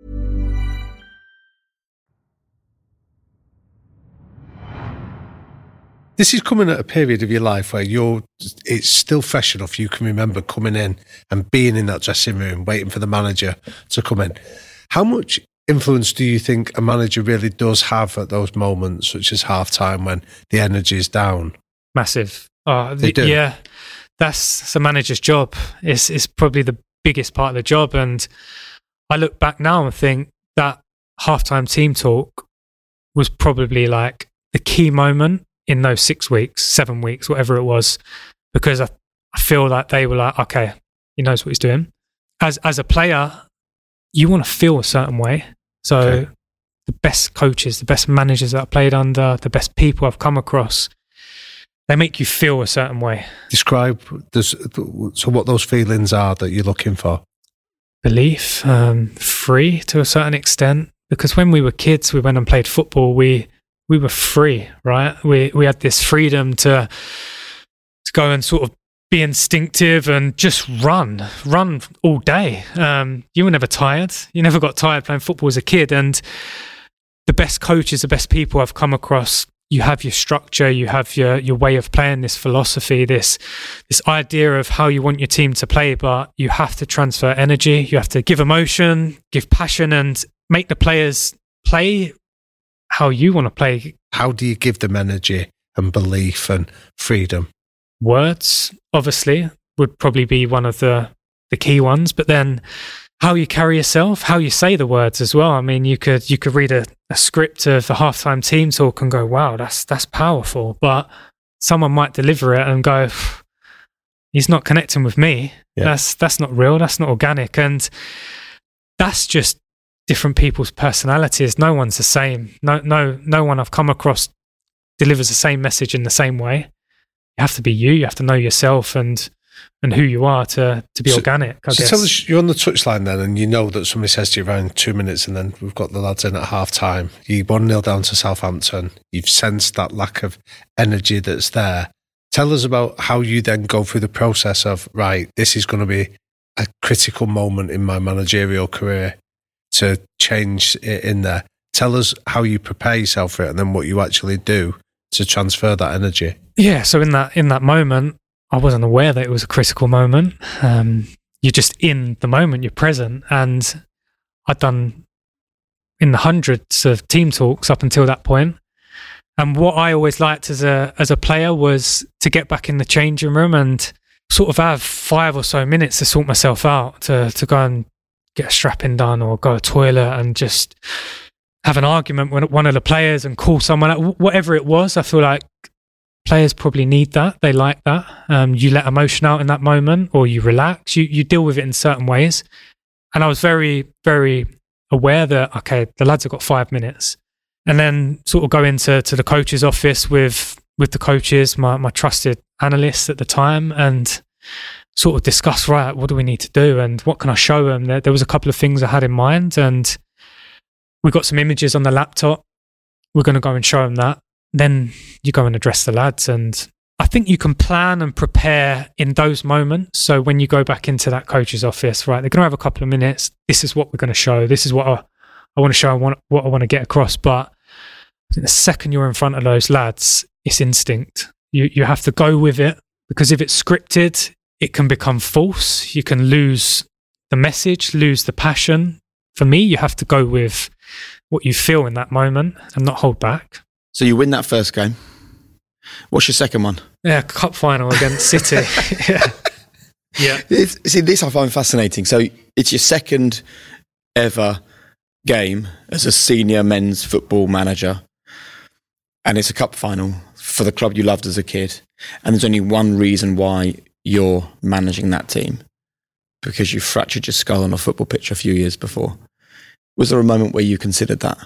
This is coming at a period of your life where you're, it's still fresh enough you can remember coming in and being in that dressing room, waiting for the manager to come in. How much influence do you think a manager really does have at those moments, such as half-time when the energy is down? Massive. Oh, they do. Yeah, that's the manager's job. It's, it's probably the biggest part of the job. And I look back now and think that half-time team talk was probably like the key moment in those six weeks, seven weeks, whatever it was, because I, I feel like they were like, okay, he knows what he's doing. As as a player, you want to feel a certain way. So okay. The best coaches, the best managers that I played under, the best people I've come across, they make you feel a certain way. Describe this, so what those feelings are that you're looking for. Belief, um, free to a certain extent. Because when we were kids, we went and played football, we we were free, right? We we had this freedom to to go and sort of be instinctive and just run, run all day. Um, you were never tired. You never got tired playing football as a kid. And the best coaches, the best people I've come across, you have your structure, you have your your way of playing, this philosophy, this this idea of how you want your team to play, but you have to transfer energy, you have to give emotion, give passion, and make the players play how you want to play. How do you give them energy and belief and freedom? Words, obviously, would probably be one of the, the key ones, but then how you carry yourself, how you say the words as well. I mean, you could you could read a, a script of a halftime team talk and go, wow, that's that's powerful. But someone might deliver it and go, he's not connecting with me. Yeah. That's that's not real. That's not organic. And that's just different people's personalities. No one's the same. No, no, no one I've come across delivers the same message in the same way. You have to be you. You have to know yourself and and who you are to to be so, organic, I so guess. Tell us, you're on the touchline then, and you know that somebody says to you around two minutes, and then we've got the lads in at half time. You one nil down to Southampton. You've sensed that lack of energy that's there. Tell us about how you then go through the process of, right, this is going to be a critical moment in my managerial career to change it in there. Tell us how you prepare yourself for it, and then what you actually do to transfer that energy. Yeah, so in that in that moment, I wasn't aware that it was a critical moment. Um, you're just in the moment, you're present. And I'd done in the hundreds of team talks up until that point. And what I always liked as a as a player was to get back in the changing room and sort of have five or so minutes to sort myself out, to, to go and get a strapping done or go to the toilet and just have an argument with one of the players and call someone out. Whatever it was, I feel like players probably need that. They like that. Um, you let emotion out in that moment, or you relax. You you deal with it in certain ways. And I was very, very aware that, okay, the lads have got five minutes. And then sort of go into to the coach's office with with the coaches, my, my trusted analysts at the time, and sort of discuss, right, what do we need to do and what can I show them? There, there was a couple of things I had in mind, and we got some images on the laptop. We're going to go and show them that. Then you go and address the lads. And I think you can plan and prepare in those moments. So when you go back into that coach's office, right, they're going to have a couple of minutes. This is what we're going to show. This is what I, I want to show, I want, what I want to get across. But I think the second you're in front of those lads, it's instinct. You you have to go with it, because if it's scripted, it can become false. You can lose the message, lose the passion. For me, you have to go with what you feel in that moment and not hold back. So you win that first game. What's your second one? Yeah, cup final against City. yeah. yeah. It's, see, this I find fascinating. So it's your second ever game as a senior men's football manager, and it's a cup final for the club you loved as a kid. And there's only one reason why you're managing that team, because you fractured your skull on a football pitch a few years before. Was there a moment where you considered that?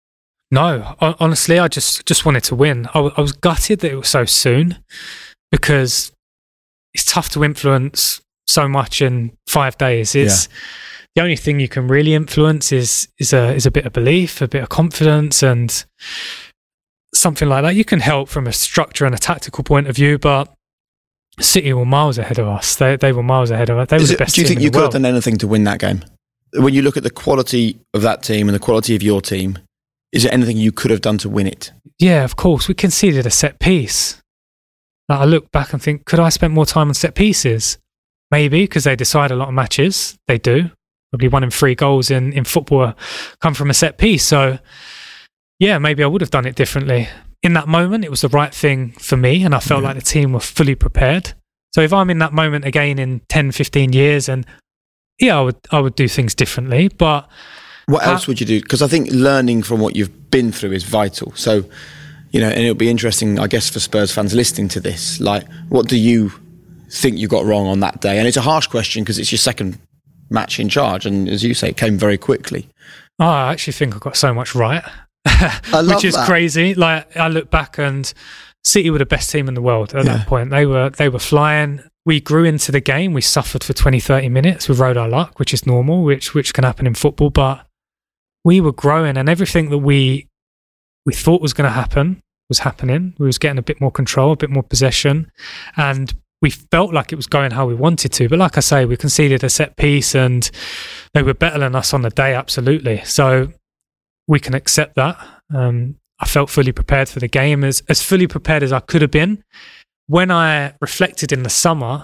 No, honestly, I just, just wanted to win. I, I was gutted that it was so soon, because it's tough to influence so much in five days. It's yeah. The only thing you can really influence is is a is a bit of belief, a bit of confidence, and something like that. You can help from a structure and a tactical point of view, but City were miles ahead of us. They they were miles ahead of us. They were the best team in the world. Do you think you could have done anything to win that game? When you look at the quality of that team and the quality of your team, is there anything you could have done to win it? Yeah, of course. We conceded a set piece. Like, I look back and think, could I spend more time on set pieces? Maybe, because they decide a lot of matches. They do. Probably one in three goals in, in football come from a set piece. So, yeah, maybe I would have done it differently. In that moment, it was the right thing for me, and I felt yeah. like the team were fully prepared. So if I'm in that moment again in ten, fifteen years, and yeah, I would I would do things differently. But what else would you do? Because I think learning from what you've been through is vital. So, you know, and it'll be interesting, I guess, for Spurs fans listening to this. Like, what do you think you got wrong on that day? And it's a harsh question because it's your second match in charge, and as you say, it came very quickly. Oh, I actually think I got so much right, I love which is that. crazy. Like, I look back, and City were the best team in the world at yeah. that point. They were they were flying. We grew into the game. We suffered for twenty, thirty minutes. We rode our luck, which is normal, which which can happen in football. But we were growing, and everything that we we thought was going to happen was happening. We was getting a bit more control, a bit more possession, and we felt like it was going how we wanted to. But like I say, we conceded a set piece, and they were better than us on the day, absolutely. So we can accept that. Um, I felt fully prepared for the game, as as fully prepared as I could have been. When I reflected in the summer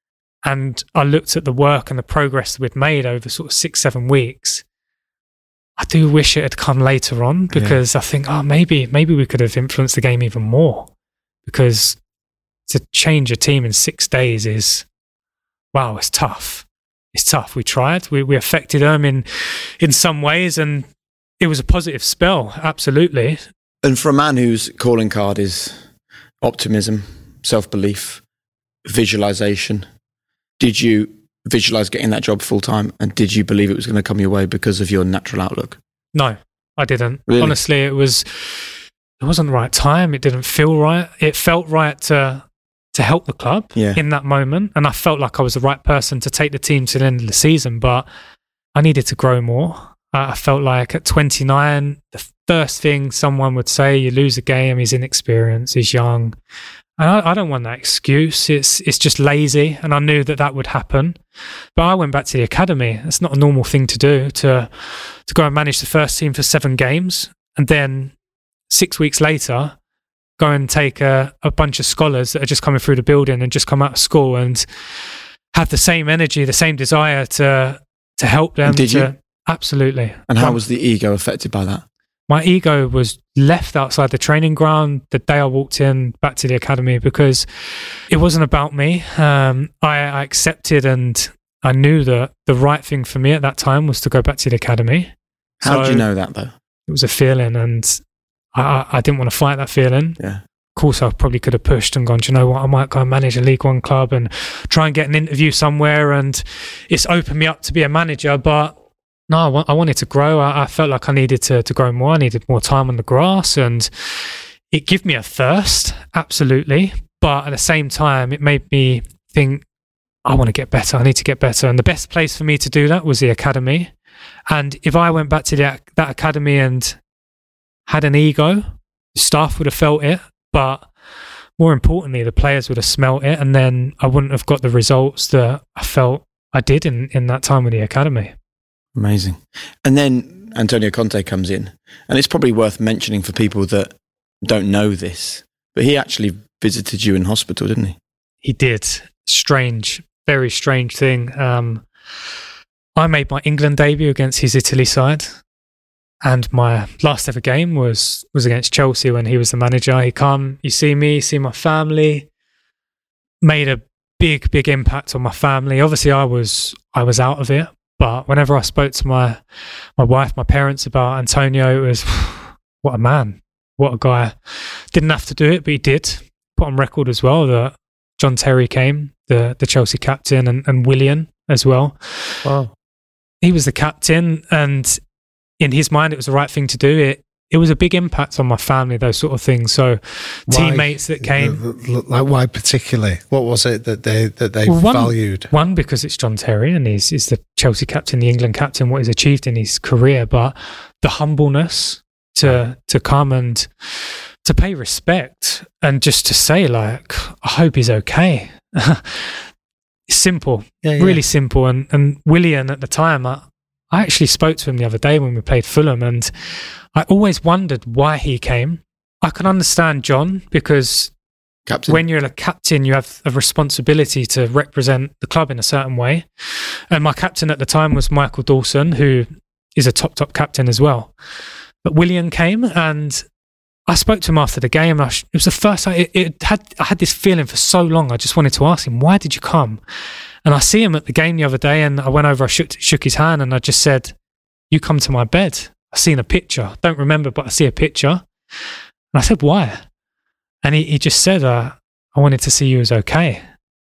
and I looked at the work and the progress that we'd made over sort of six, seven weeks, I do wish it had come later on, because yeah. I think, oh, maybe maybe we could have influenced the game even more, because to change a team in six days is, wow, it's tough. It's tough. We tried. We we affected them in, in some ways, and it was a positive spell, absolutely. And for a man whose calling card is optimism, self-belief, visualization, did you visualize getting that job full time? And did you believe it was going to come your way because of your natural outlook? No, I didn't. Really? Honestly, it was it wasn't the right time. It didn't feel right. It felt right to to help the club Yeah. in that moment, and I felt like I was the right person to take the team to the end of the season. But I needed to grow more. Uh, I felt like at twenty-nine, the first thing someone would say, you lose a game, he's inexperienced, he's young. And I, I don't want that excuse. It's it's just lazy, and I knew that that would happen. But I went back to the academy. It's not a normal thing to do, to to go and manage the first team for seven games, and then six weeks later, go and take a, a bunch of scholars that are just coming through the building and just come out of school and have the same energy, the same desire to to help them. Did to, you? Absolutely. And how Well, was the ego affected by that? my ego was left outside the training ground the day I walked in back to the academy, because it wasn't about me. Um, I, I accepted, and I knew that the right thing for me at that time was to go back to the academy. How So did you know that though? It was a feeling, and I, I- I didn't want to fight that feeling. Yeah. Of course, I probably could have pushed and gone, do you know what, I might go and manage a League One club and try and get an interview somewhere, and it's opened me up to be a manager. But no, I, wa- I wanted to grow. I, I felt like I needed to, to grow more. I needed more time on the grass, and it gave me a thirst, absolutely. But at the same time, it made me think, I want to get better. I need to get better. And the best place for me to do that was the academy. And if I went back to the, that academy and had an ego, the staff would have felt it. But more importantly, the players would have smelt it, and then I wouldn't have got the results that I felt I did in, in that time with the academy. Amazing. And then Antonio Conte comes in, and it's probably worth mentioning for people that don't know this, but he actually visited you in hospital, didn't he? He did. Strange, very strange thing. Um, I made my England debut against his Italy side, and my last ever game was was against Chelsea when he was the manager. He come, you see me, see my family, made a big, big impact on my family. Obviously, I was I was out of it, but whenever I spoke to my my wife, my parents about Antonio, it was what a man, what a guy. Didn't have to do it, but he did. Put on record as well that John Terry came, the the Chelsea captain, and, and Willian as well. Wow. He was the captain, and in his mind, it was the right thing to do. It it was a big impact on my family, those sort of things. So Why? teammates that came. Like, why particularly? What was it that they that they Well, one, valued? One, because it's John Terry and he's, he's the Chelsea captain, the England captain, what he's achieved in his career, but the humbleness to to come and to pay respect and just to say, like, I hope he's okay. Simple, Yeah, yeah. really simple. And and Willian at the time, I, I actually spoke to him the other day when we played Fulham, and I always wondered why he came. I can understand John, because Captain. when you're a captain, you have a responsibility to represent the club in a certain way. And my captain at the time was Michael Dawson, who is a top, top captain as well. But Willian came, and I spoke to him after the game. I sh- it was the first time it, it had. I had this feeling for so long. I just wanted to ask him, why did you come? And I see him at the game the other day, and I went over, I shook, shook his hand, and I just said, you come to my bed. I've seen a picture. Don't remember, but I see a picture. And I said, why? And he, he just said, uh, I wanted to see you was okay.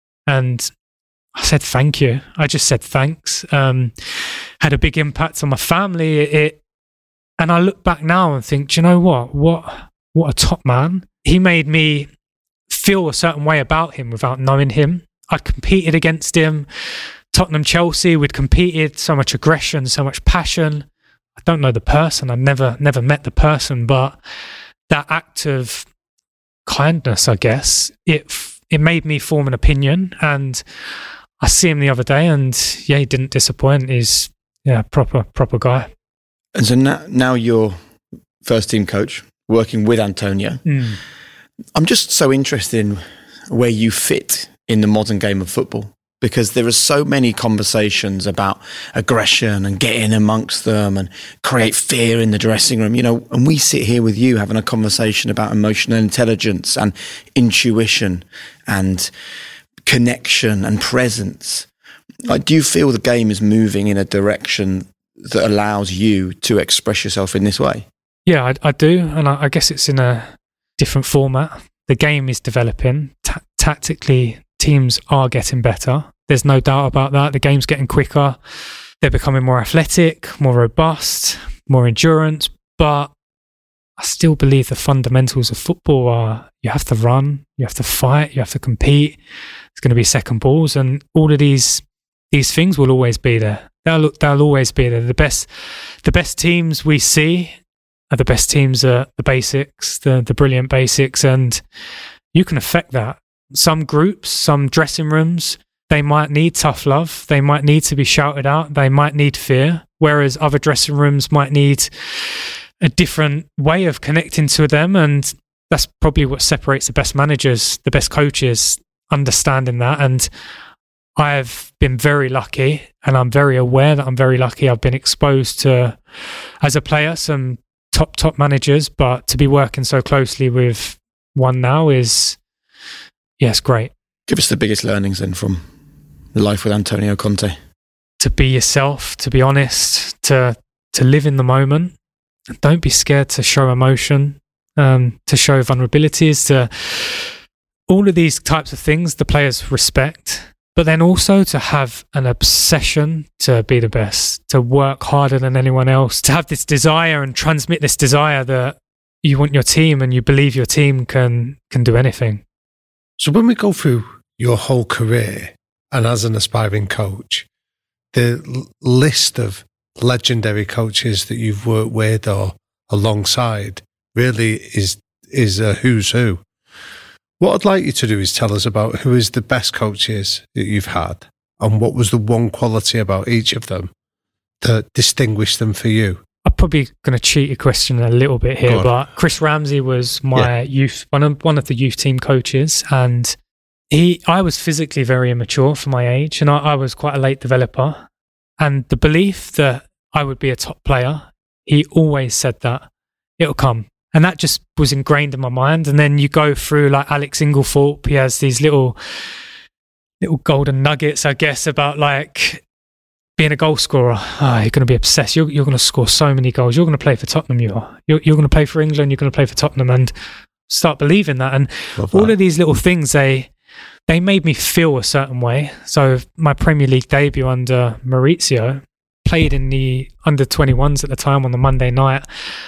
And I said, thank you. I just said thanks. Um, had a big impact on my family. It, it, and I look back now and think, do you know what? What what a top man. He made me feel a certain way about him without knowing him. I competed against him. Tottenham, Chelsea, we'd competed, so much aggression, so much passion. I don't know the person. I never never met the person, but that act of kindness, I guess, it it made me form an opinion. And I see him the other day, and yeah, he didn't disappoint. He's yeah, proper proper guy. And so now, now you're first team coach, working with Antonio. Mm. I'm just so interested in where you fit in the modern game of football, because there are so many conversations about aggression and get in amongst them and create fear in the dressing room, you know, and we sit here with you having a conversation about emotional intelligence and intuition and connection and presence. Like, do you feel the game is moving in a direction that allows you to express yourself in this way? Yeah, I, I do. And I, I guess it's in a different format. The game is developing. Ta- tactically, teams are getting better. There's no doubt about that. The game's getting quicker. They're becoming more athletic, more robust, more endurance. But I still believe the fundamentals of football are you have to run, you have to fight, you have to compete. It's going to be second balls, and all of these these things will always be there. They'll they'll always be there. The best the best teams we see are the best teams at the basics, the the brilliant basics, and you can affect that. Some groups, some dressing rooms, they might need tough love. They might need to be shouted out. They might need fear, whereas other dressing rooms might need a different way of connecting to them. And that's probably what separates the best managers, the best coaches, understanding that. And I've been very lucky, and I'm very aware that I'm very lucky. I've been exposed to, as a player, some top, top managers, but to be working so closely with one now is, yes, great. Give us the biggest learnings then from the life with Antonio Conte. To be yourself, to be honest, to to live in the moment. Don't be scared to show emotion, um, to show vulnerabilities, to all of these types of things the players respect. But then also to have an obsession to be the best, to work harder than anyone else, to have this desire and transmit this desire that you want your team and you believe your team can can do anything. So when we go through your whole career and as an aspiring coach, the l- list of legendary coaches that you've worked with or alongside really is is a who's who. What I'd like you to do is tell us about who is the best coaches that you've had and what was the one quality about each of them that distinguished them for you. I'm probably going to cheat your question a little bit here, but Chris Ramsey was my yeah. youth, one of, one of the youth team coaches, and he, I was physically very immature for my age, and I, I was quite a late developer. And the belief that I would be a top player, he always said that it'll come. And that just was ingrained in my mind. And then you go through like Alex Inglethorpe, he has these little, little golden nuggets, I guess, about like being a goal scorer. Oh, you're going to be obsessed. You're, you're going to score so many goals. You're going to play for Tottenham. You are. You're, you're going to play for England. You're going to play for Tottenham, and start believing that. And that. all of these little things, they they made me feel a certain way. So my Premier League debut under Maurizio, played in the under twenty-ones at the time on the Monday night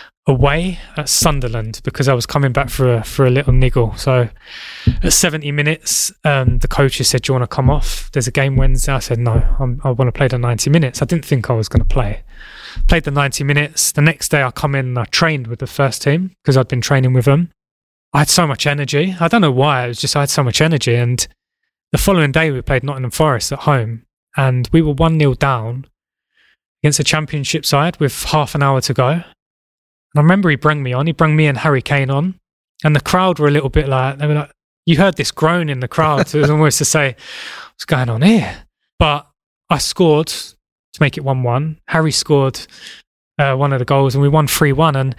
away at Sunderland because I was coming back for a, for a little niggle. So at seventy minutes, um, the coaches said, do you want to come off? There's a game Wednesday. I said, no, I'm, I want to play the ninety minutes. I didn't think I was going to play. Played the ninety minutes. The next day I come in and I trained with the first team because I'd been training with them. I had so much energy. I don't know why. It was just I had so much energy. And the following day we played Nottingham Forest at home and we were one nil down against a championship side with half an hour to go. And I remember he brought me on. He brought me and Harry Kane on. And the crowd were a little bit like, they were like, you heard this groan in the crowd. So it was almost to say, what's going on here? But I scored to make it one one. Harry scored uh, one of the goals and we won three one. And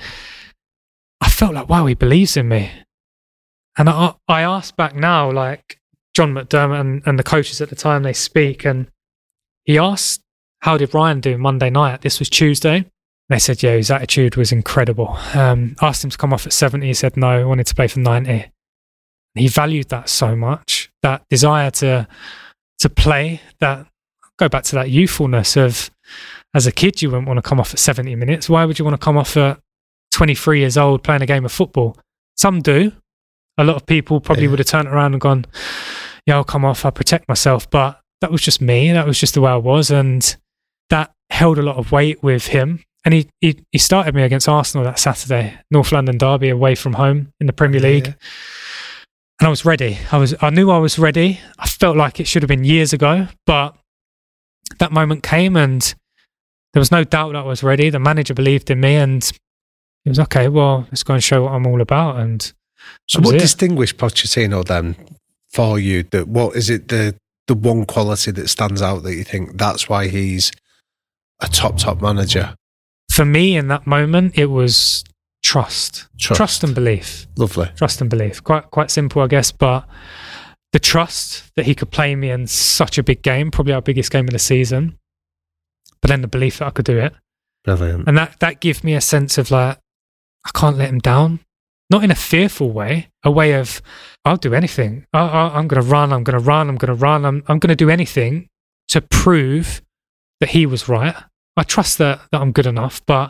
I felt like, wow, he believes in me. And I, I asked back now, like John McDermott and, and the coaches at the time, they speak. And he asked, how did Ryan do Monday night? This was Tuesday. They said, yeah, his attitude was incredible. Um, asked him to come off at seventy. He said, no, I wanted to play for ninety. He valued that so much, that desire to to play, that go back to that youthfulness of, as a kid, you wouldn't want to come off at seventy minutes. Why would you want to come off at twenty-three years old playing a game of football? Some do. A lot of people probably yeah. would have turned around and gone, yeah, I'll come off, I'll protect myself. But that was just me. That was just the way I was. And that held a lot of weight with him. And he, he he started me against Arsenal that Saturday, North London derby away from home in the Premier League. Yeah. And I was ready. I was I knew I was ready. I felt like it should have been years ago, but that moment came and there was no doubt that I was ready. The manager believed in me and it was okay, well, let's go and show what I'm all about. And so what it. distinguished Pochettino then for you? That what is it the the one quality that stands out that you think that's why he's a top, top manager? For me, in that moment, it was trust. trust, trust and belief. Lovely, trust and belief. Quite, quite simple, I guess. But the trust that he could play me in such a big game, probably our biggest game of the season. But then the belief that I could do it, brilliant, and that that gave me a sense of like I can't let him down. not in a fearful way, a way of, I'll do anything. I, I, I'm going to run, I'm going to run, I'm going to run, I'm, I'm going to do anything to prove that he was right. I trust that, that I'm good enough, but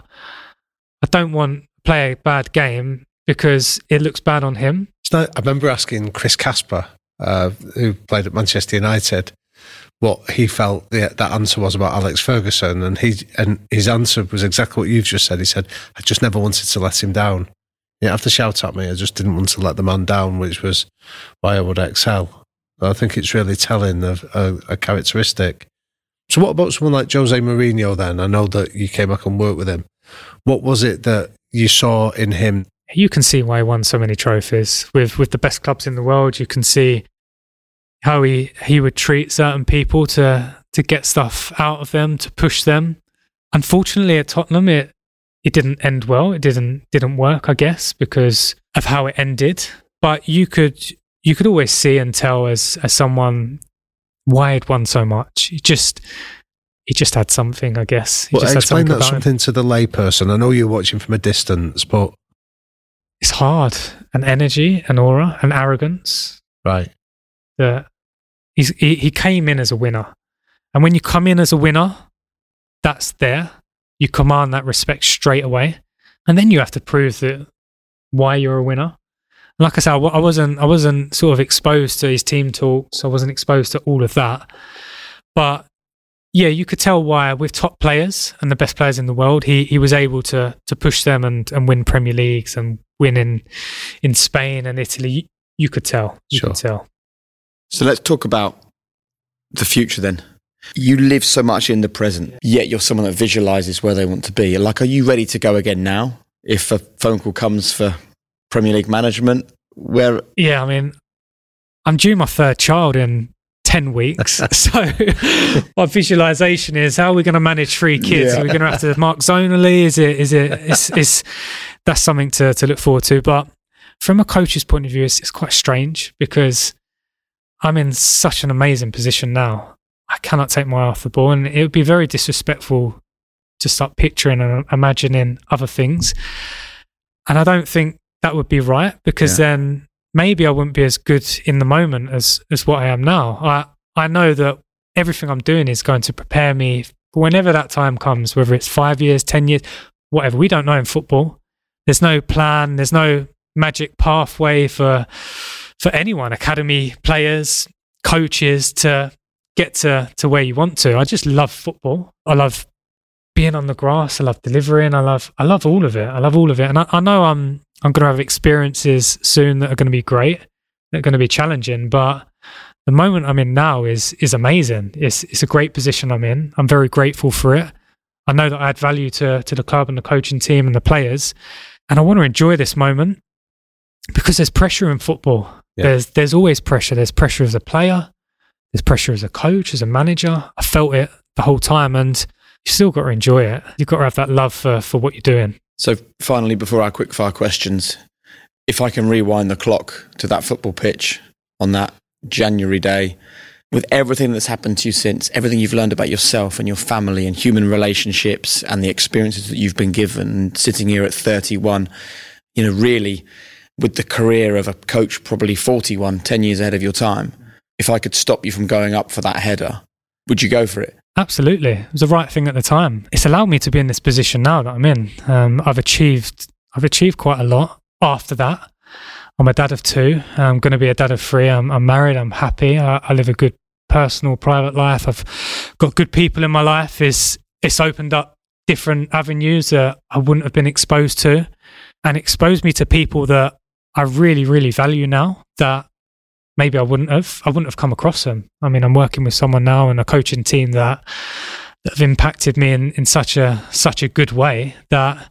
I don't want to play a bad game because it looks bad on him. I remember asking Chris Casper, uh, who played at Manchester United, what he felt the, that answer was about Alex Ferguson, and he and his answer was exactly what you've just said. He said, I just never wanted to let him down. You have to shout at me, I just didn't want to let the man down, which was why I would excel. I think it's really telling of a, a characteristic. So what about someone like Jose Mourinho then? I know that you came back and worked with him. What was it that you saw in him? You can see why he won so many trophies with, with the best clubs in the world. You can see how he, he would treat certain people to to get stuff out of them, to push them. Unfortunately, at Tottenham, it it didn't end well. It didn't didn't work, I guess, because of how it ended. But you could you could always see and tell as as someone why he'd won so much. He just he just had something, I guess. He Well, just explain had that something, something to the layperson. I know you're watching from a distance, but it's hard. An energy, an aura, an arrogance. right, That he's, he he came in as a winner, and when you come in as a winner, that's there. You command that respect straight away, and then you have to prove that why you're a winner. And like I said, I wa- I wasn't I wasn't sort of exposed to his team talks. I wasn't exposed to all of that, but yeah, you could tell why with top players and the best players in the world, he he was able to to push them and, and win Premier Leagues and win in in Spain and Italy. You could tell. You Sure. could tell. So let's talk about the future then. You live so much in the present, yet you're someone that visualises where they want to be. Like, are you ready to go again now? If a phone call comes for Premier League management, where... Yeah, I mean, I'm due my third child in ten weeks. So my visualization is, how are we going to manage three kids? Yeah. Are we going to have to mark zonally? Is it, is it, it's, it's, that's something to, to look forward to. But from a coach's point of view, it's, it's quite strange because I'm in such an amazing position now. I cannot take my eye off the ball, and it would be very disrespectful to start picturing and imagining other things. And I don't think that would be right, because Yeah. then maybe I wouldn't be as good in the moment as, as what I am now. I, I know that everything I'm doing is going to prepare me for whenever that time comes, whether it's five years, ten years, whatever. We don't know in football. There's no plan. There's no magic pathway for for anyone, academy players, coaches, to get to, to where you want to. I just love football. I love being on the grass. I love delivering. I love I love all of it. I love all of it. And I, I know I'm I'm going to have experiences soon that are going to be great, that are going to be challenging. But the moment I'm in now is is amazing. It's it's a great position I'm in. I'm very grateful for it. I know that I add value to to the club and the coaching team and the players, and I want to enjoy this moment because there's pressure in football. Yeah. There's there's always pressure. There's pressure as a player. There's pressure as a coach, as a manager. I felt it the whole time, and you still got to enjoy it. You've got to have that love for, for what you're doing. So finally, before our quickfire questions, if I can rewind the clock to that football pitch on that January day, with everything that's happened to you since, everything you've learned about yourself and your family and human relationships and the experiences that you've been given, sitting here at thirty-one, you know, really with the career of a coach probably forty-one, ten years ahead of your time, if I could stop you from going up for that header, would you go for it? Absolutely. It was the right thing at the time. It's allowed me to be in this position now that I'm in. Um, I've achieved I've achieved quite a lot after that. I'm a dad of two. I'm going to be a dad of three. I'm, I'm married. I'm happy. I, I live a good personal, private life. I've got good people in my life. It's, it's opened up different avenues that I wouldn't have been exposed to, and exposed me to people that I really, really value now that maybe I wouldn't have. I wouldn't have come across them. I mean, I'm working with someone now and a coaching team that, that have impacted me in, in such a such a good way that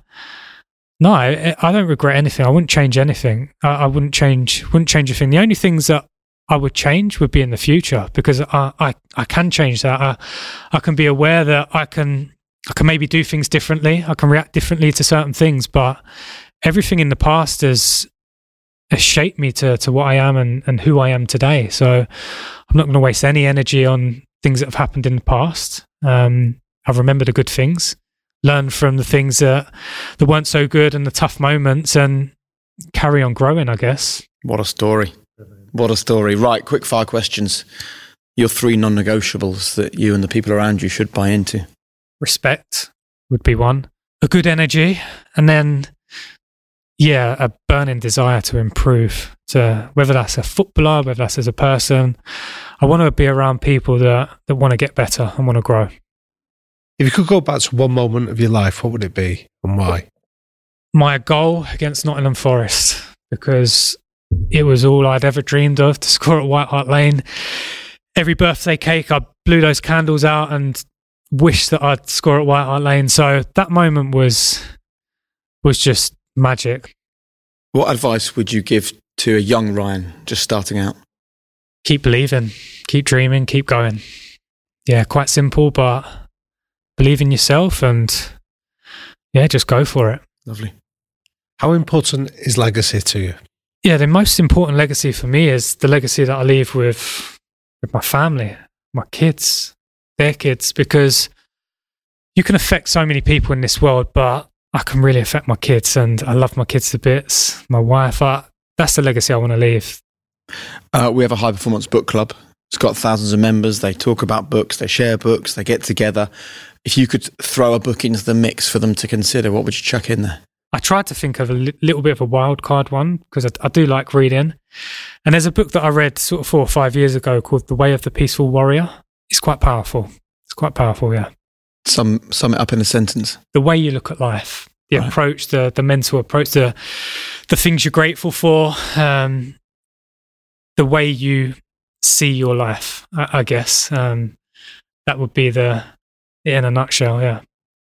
no, I, I don't regret anything. I wouldn't change anything. I, I wouldn't change wouldn't change a thing. The only things that I would change would be in the future, because I I, I can change that. I, I can be aware that I can I can maybe do things differently. I can react differently to certain things, but everything in the past has has shaped me to, to what I am and, and who I am today. So I'm not going to waste any energy on things that have happened in the past. Um, I've remembered the good things, learned from the things that, that weren't so good and the tough moments, and carry on growing, I guess. What a story. What a story. Right, quick fire questions. Your three non-negotiables that you and the people around you should buy into. Respect would be one. A good energy. And then, yeah, a burning desire to improve. To whether that's a footballer, whether that's as a person. I want to be around people that, that want to get better and want to grow. If you could go back to one moment of your life, what would it be and why? My goal against Nottingham Forest, because it was all I'd ever dreamed of, to score at White Hart Lane. Every birthday cake, I blew those candles out and wished that I'd score at White Hart Lane. So that moment was was just magic. What advice would you give to a young Ryan just starting out? Keep believing, keep dreaming, keep going. Yeah, quite simple, but believe in yourself and, yeah, just go for it. Lovely. How important is legacy to you? Yeah, the most important legacy for me is the legacy that I leave with, with my family, my kids, their kids, because you can affect so many people in this world, but I can really affect my kids, and I love my kids to bits, my wife. I, that's the legacy I want to leave. Uh, we have a high performance book club. It's got thousands of members. They talk about books, they share books, they get together. If you could throw a book into the mix for them to consider, what would you chuck in there? I tried to think of a li- little bit of a wild card one, because I, I do like reading. And there's a book that I read sort of four or five years ago called The Way of the Peaceful Warrior. It's quite powerful. It's quite powerful, yeah. Sum, sum it up in a sentence. The way you look at life, the Right. approach, the the mental approach, the the things you're grateful for, um, the way you see your life, I, I guess. Um, that would be the, in a nutshell, yeah.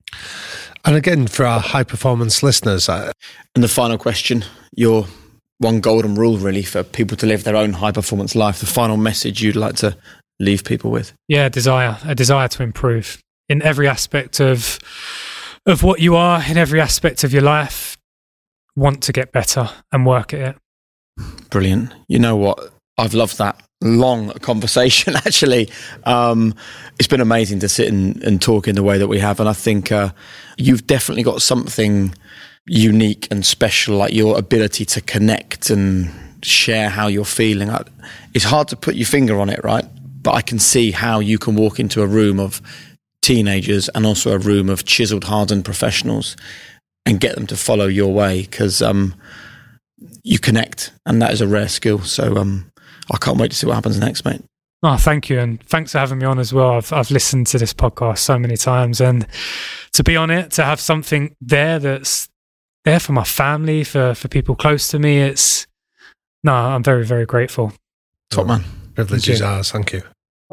And again, for our high performance listeners, I, And the final question, your one golden rule really for people to live their own high performance life, the final message you'd like to leave people with. Yeah, desire, a desire to improve in every aspect of of what you are, in every aspect of your life. Want to get better and work at it. Brilliant. You know what? I've loved that long conversation, actually. Um, it's been amazing to sit and, and talk in the way that we have. And I think uh, you've definitely got something unique and special, like your ability to connect and share how you're feeling. It's hard to put your finger on it, right? But I can see how you can walk into a room of teenagers and also a room of chiseled, hardened professionals and get them to follow your way, because um, you connect, and that is a rare skill. So um, I can't wait to see what happens next, mate. Oh, thank you. And thanks for having me on as well. I've I've listened to this podcast so many times, and to be on it, to have something there that's there for my family, for, for people close to me, it's, no, I'm very, very grateful. Top man. privilege is ours. Thank you.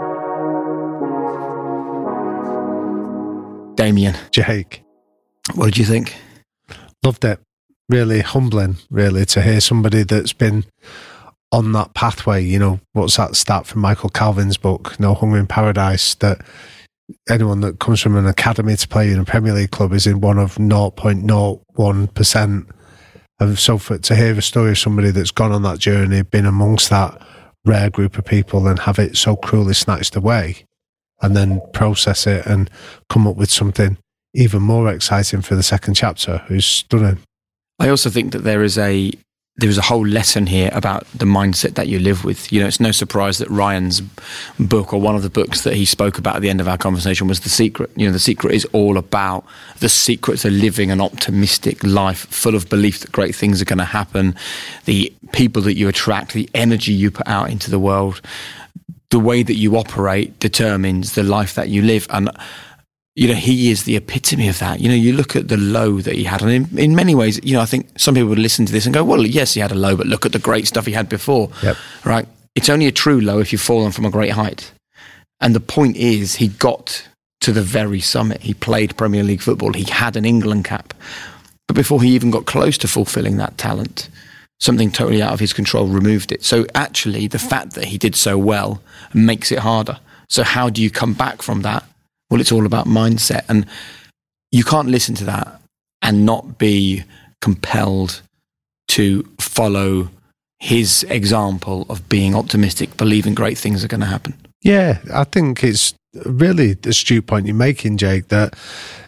Damien, Jake, what did you think? loved it. Really humbling, really, to hear somebody that's been on that pathway. You know, what's that stat from Michael Calvin's book, No Hunger in Paradise, that anyone that comes from an academy to play in a Premier League club is in one of zero point zero one percent. And so for, to hear a story of somebody that's gone on that journey, been amongst that rare group of people and have it so cruelly snatched away, and then process it and come up with something even more exciting for the second chapter, who's stunning. I also think that there is a there is a whole lesson here about the mindset that you live with. You know, it's no surprise that Ryan's book, or one of the books that he spoke about at the end of our conversation, was The Secret. You know, The Secret is all about the secret to living an optimistic life, full of belief that great things are going to happen, the people that you attract, the energy you put out into the world. The way that you operate determines the life that you live. And you know, he is the epitome of that. You know, you look at the low that he had, and in, in many ways, you know, I think some people would listen to this and go, well, yes, he had a low, but look at the great stuff he had before. Yep. Right? It's only a true low if you've fallen from a great height. And the point is, he got to the very summit. He played Premier League football. He had an England cap. But before he even got close to fulfilling that talent, something totally out of his control removed it. So actually, the fact that he did so well makes it harder. So how do you come back from that? Well, it's all about mindset, and you can't listen to that and not be compelled to follow his example of being optimistic, believing great things are going to happen. Yeah, I think it's really the astute point you're making, Jake, that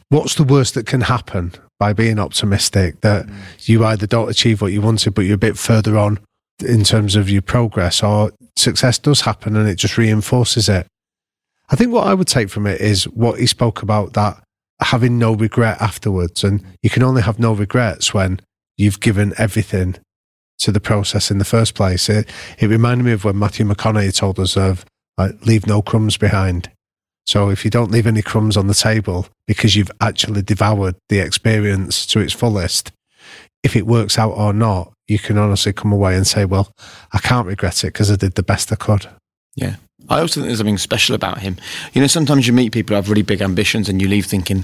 what's the worst that can happen by being optimistic, that mm. you either don't achieve what you wanted, but you're a bit further on in terms of your progress, or success does happen and it just reinforces it. I think what I would take from it is what he spoke about, that having no regret afterwards. And you can only have no regrets when you've given everything to the process in the first place. It, it reminded me of when Matthew McConaughey told us of like, leave no crumbs behind. So if you don't leave any crumbs on the table because you've actually devoured the experience to its fullest, if it works out or not, you can honestly come away and say, well, I can't regret it because I did the best I could. Yeah. I also think there's something special about him. You know, sometimes you meet people who have really big ambitions and you leave thinking,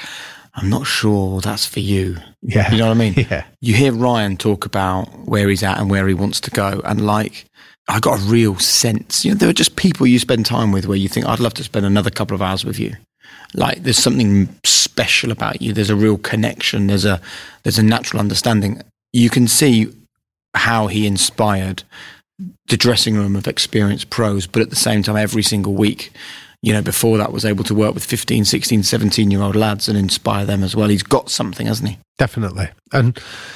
I'm not sure that's for you. Yeah. You know what I mean? Yeah. You hear Ryan talk about where he's at and where he wants to go. And like, I got a real sense, you know, there are just people you spend time with where you think, I'd love to spend another couple of hours with you. Like there's something special about you. There's a real connection. There's a, there's a natural understanding. You can see how he inspired the dressing room of experienced pros, but at the same time, every single week, you know, before that was able to work with fifteen, sixteen, seventeen year old lads and inspire them as well. He's got something, hasn't he? Definitely. And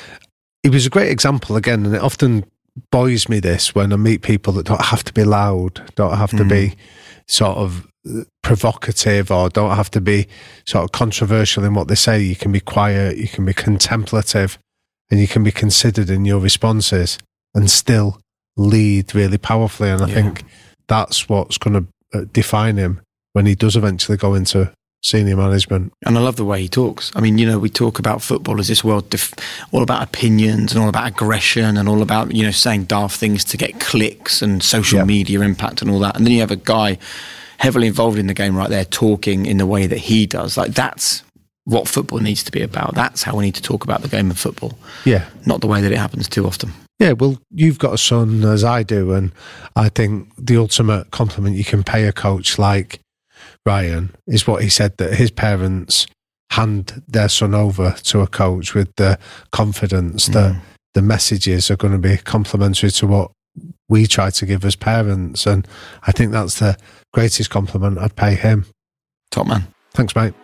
he was a great example again. And it often buoys me this when I meet people that don't have to be loud, don't have to mm. be sort of provocative, or don't have to be sort of controversial in what they say. You can be quiet, you can be contemplative, and you can be considered in your responses and still lead really powerfully. And I yeah. think that's what's going to define him when he does eventually go into senior management. And I love the way he talks. I mean, you know, we talk about football as this world def- all about opinions and all about aggression and all about, you know, saying daft things to get clicks and social yeah. media impact and all that. And then you have a guy heavily involved in the game right there talking in the way that he does. Like that's what football needs to be about. That's how we need to talk about the game of football. Yeah. Not the way that it happens too often. Yeah, well, you've got a son, as I do, and I think the ultimate compliment you can pay a coach like Ryan is what he said, that his parents hand their son over to a coach with the confidence mm. that the messages are going to be complementary to what we try to give as parents. And I think that's the greatest compliment I'd pay him. Top man. Thanks, mate.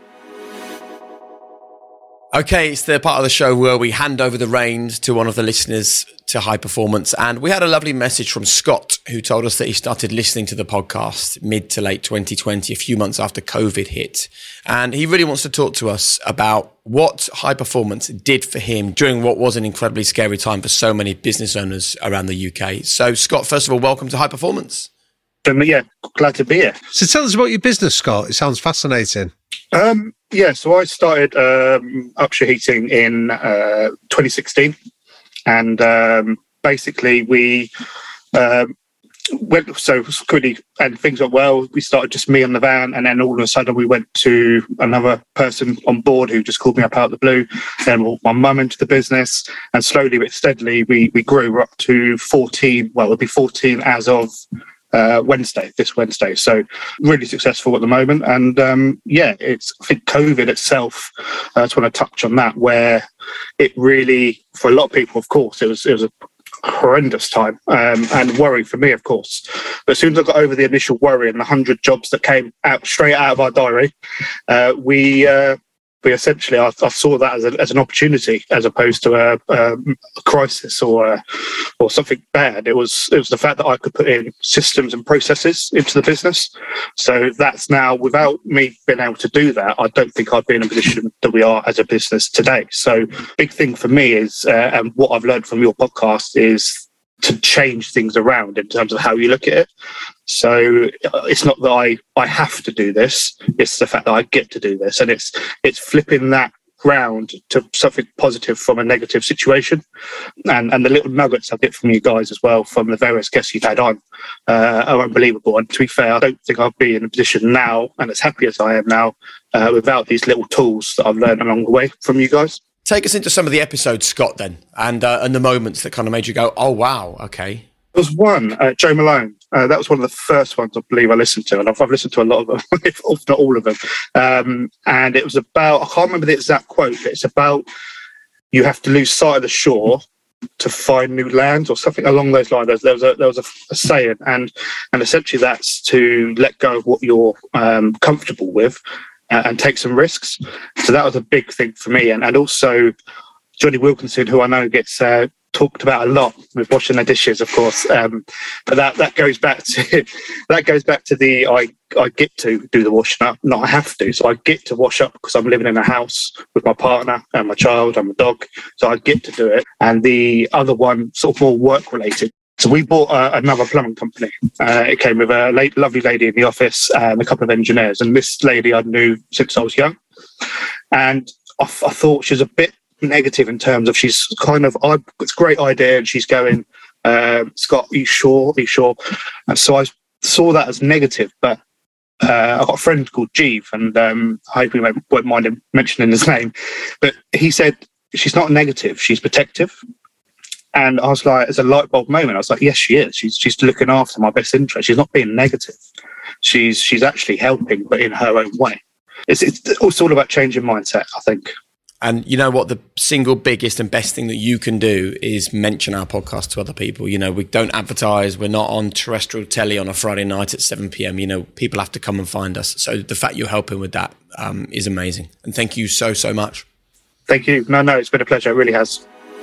Okay, it's the part of the show where we hand over the reins to one of the listeners to High Performance. And we had a lovely message from Scott, who told us that he started listening to the podcast mid to late twenty twenty, a few months after COVID hit. And he really wants to talk to us about what High Performance did for him during what was an incredibly scary time for so many business owners around the U K. So, Scott, first of all, welcome to High Performance. Um, yeah, glad to be here. So tell us about your business, Scott. It sounds fascinating. Um, yeah, so I started um, Upshur Heating in uh, twenty sixteen, and um, basically we um, went so quickly, and things went well. We started just me on the van, and then all of a sudden we went to another person on board who just called me up out of the blue. Then my mum into the business, and slowly but steadily we we grew. We're up to fourteen. Well, it'll be fourteen as of Uh, Wednesday, this Wednesday. So really successful at the moment. And um, yeah, it's, I think COVID itself, I just want to touch on that, where it really, for a lot of people, of course, it was, it was a horrendous time um, and worry for me, of course. But as soon as I got over the initial worry and the hundred jobs that came out straight out of our diary, uh, we, uh, we essentially, I, I saw that as, a, as an opportunity as opposed to a, a, a crisis or a, or something bad. It was it was the fact that I could put in systems and processes into the business. So that's now, without me being able to do that, I don't think I'd be in a position that we are as a business today. So big thing for me is, uh, and what I've learned from your podcast is to change things around in terms of how you look at it. So it's not that I, I have to do this, it's the fact that I get to do this. And it's it's flipping that round to something positive from a negative situation. And and the little nuggets I get from you guys as well, from the various guests you've had on, uh, are unbelievable. And to be fair, I don't think I'd be in a position now, and as happy as I am now, uh, without these little tools that I've learned along the way from you guys. Take us into some of the episodes, Scott, then, and uh, and the moments that kind of made you go, oh, wow, okay. There was one, uh, Joe Malone. Uh, that was one of the first ones I believe I listened to, and I've, I've listened to a lot of them, if not all of them. Um, and it was about, I can't remember the exact quote, but it's about you have to lose sight of the shore to find new land, or something along those lines. There was a there was a, a saying, and and essentially that's to let go of what you're um, comfortable with uh, and take some risks. So that was a big thing for me. And, and also Johnny Wilkinson, who I know gets uh, talked about a lot with washing the dishes, of course. Um, but that, that goes back to that goes back to the I I get to do the washing up, not I have to. So I get to wash up because I'm living in a house with my partner and my child and my dog. So I get to do it. And the other one, sort of more work related. So we bought uh, another plumbing company. Uh, it came with a late, lovely lady in the office and a couple of engineers. And this lady I knew since I was young. And I, I thought she was a bit negative in terms of she's kind of, I, it's a great idea. And she's going, um, Scott, are you sure? Are you sure? And so I saw that as negative. But uh, I've got a friend called Jeeve, and um, I hope we won't mind him mentioning his name. But he said, she's not negative, she's protective. And I was like, it's a light bulb moment. I was like, yes, she is. She's she's looking after my best interest. She's not being negative. She's she's actually helping, but in her own way. It's it's, it's all about changing mindset, I think. And you know what? The single biggest and best thing that you can do is mention our podcast to other people. You know, we don't advertise. We're not on terrestrial telly on a Friday night at seven p.m. You know, people have to come and find us. So the fact you're helping with that um, is amazing. And thank you so, so much. Thank you. No, no, it's been a pleasure. It really has.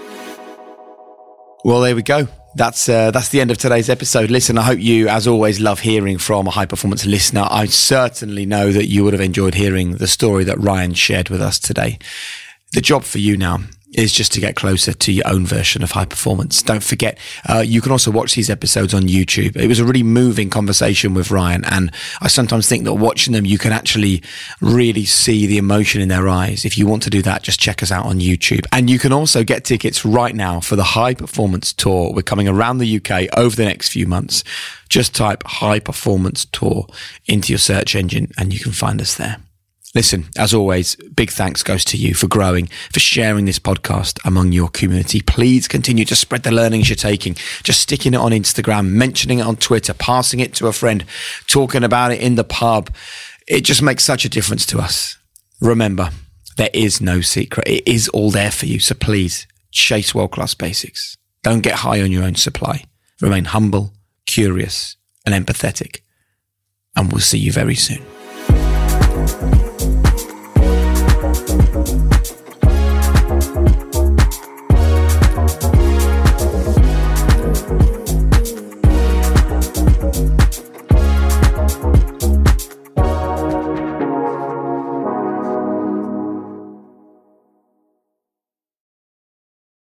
Well, there we go. That's uh, that's the end of today's episode. Listen, I hope you, as always, love hearing from a high-performance listener. I certainly know that you would have enjoyed hearing the story that Ryan shared with us today. The job for you now is just to get closer to your own version of high performance. Don't forget, uh, you can also watch these episodes on YouTube. It was a really moving conversation with Ryan, and I sometimes think that watching them, you can actually really see the emotion in their eyes. If you want to do that, just check us out on YouTube. And you can also get tickets right now for the High Performance Tour. We're coming around the U K over the next few months. Just type High Performance Tour into your search engine and you can find us there. Listen, as always, big thanks goes to you for growing, for sharing this podcast among your community. Please continue to spread the learnings you're taking. Just sticking it on Instagram, mentioning it on Twitter, passing it to a friend, talking about it in the pub. It just makes such a difference to us. Remember, there is no secret. It is all there for you. So please chase world-class basics. Don't get high on your own supply. Remain humble, curious, and empathetic. And we'll see you very soon.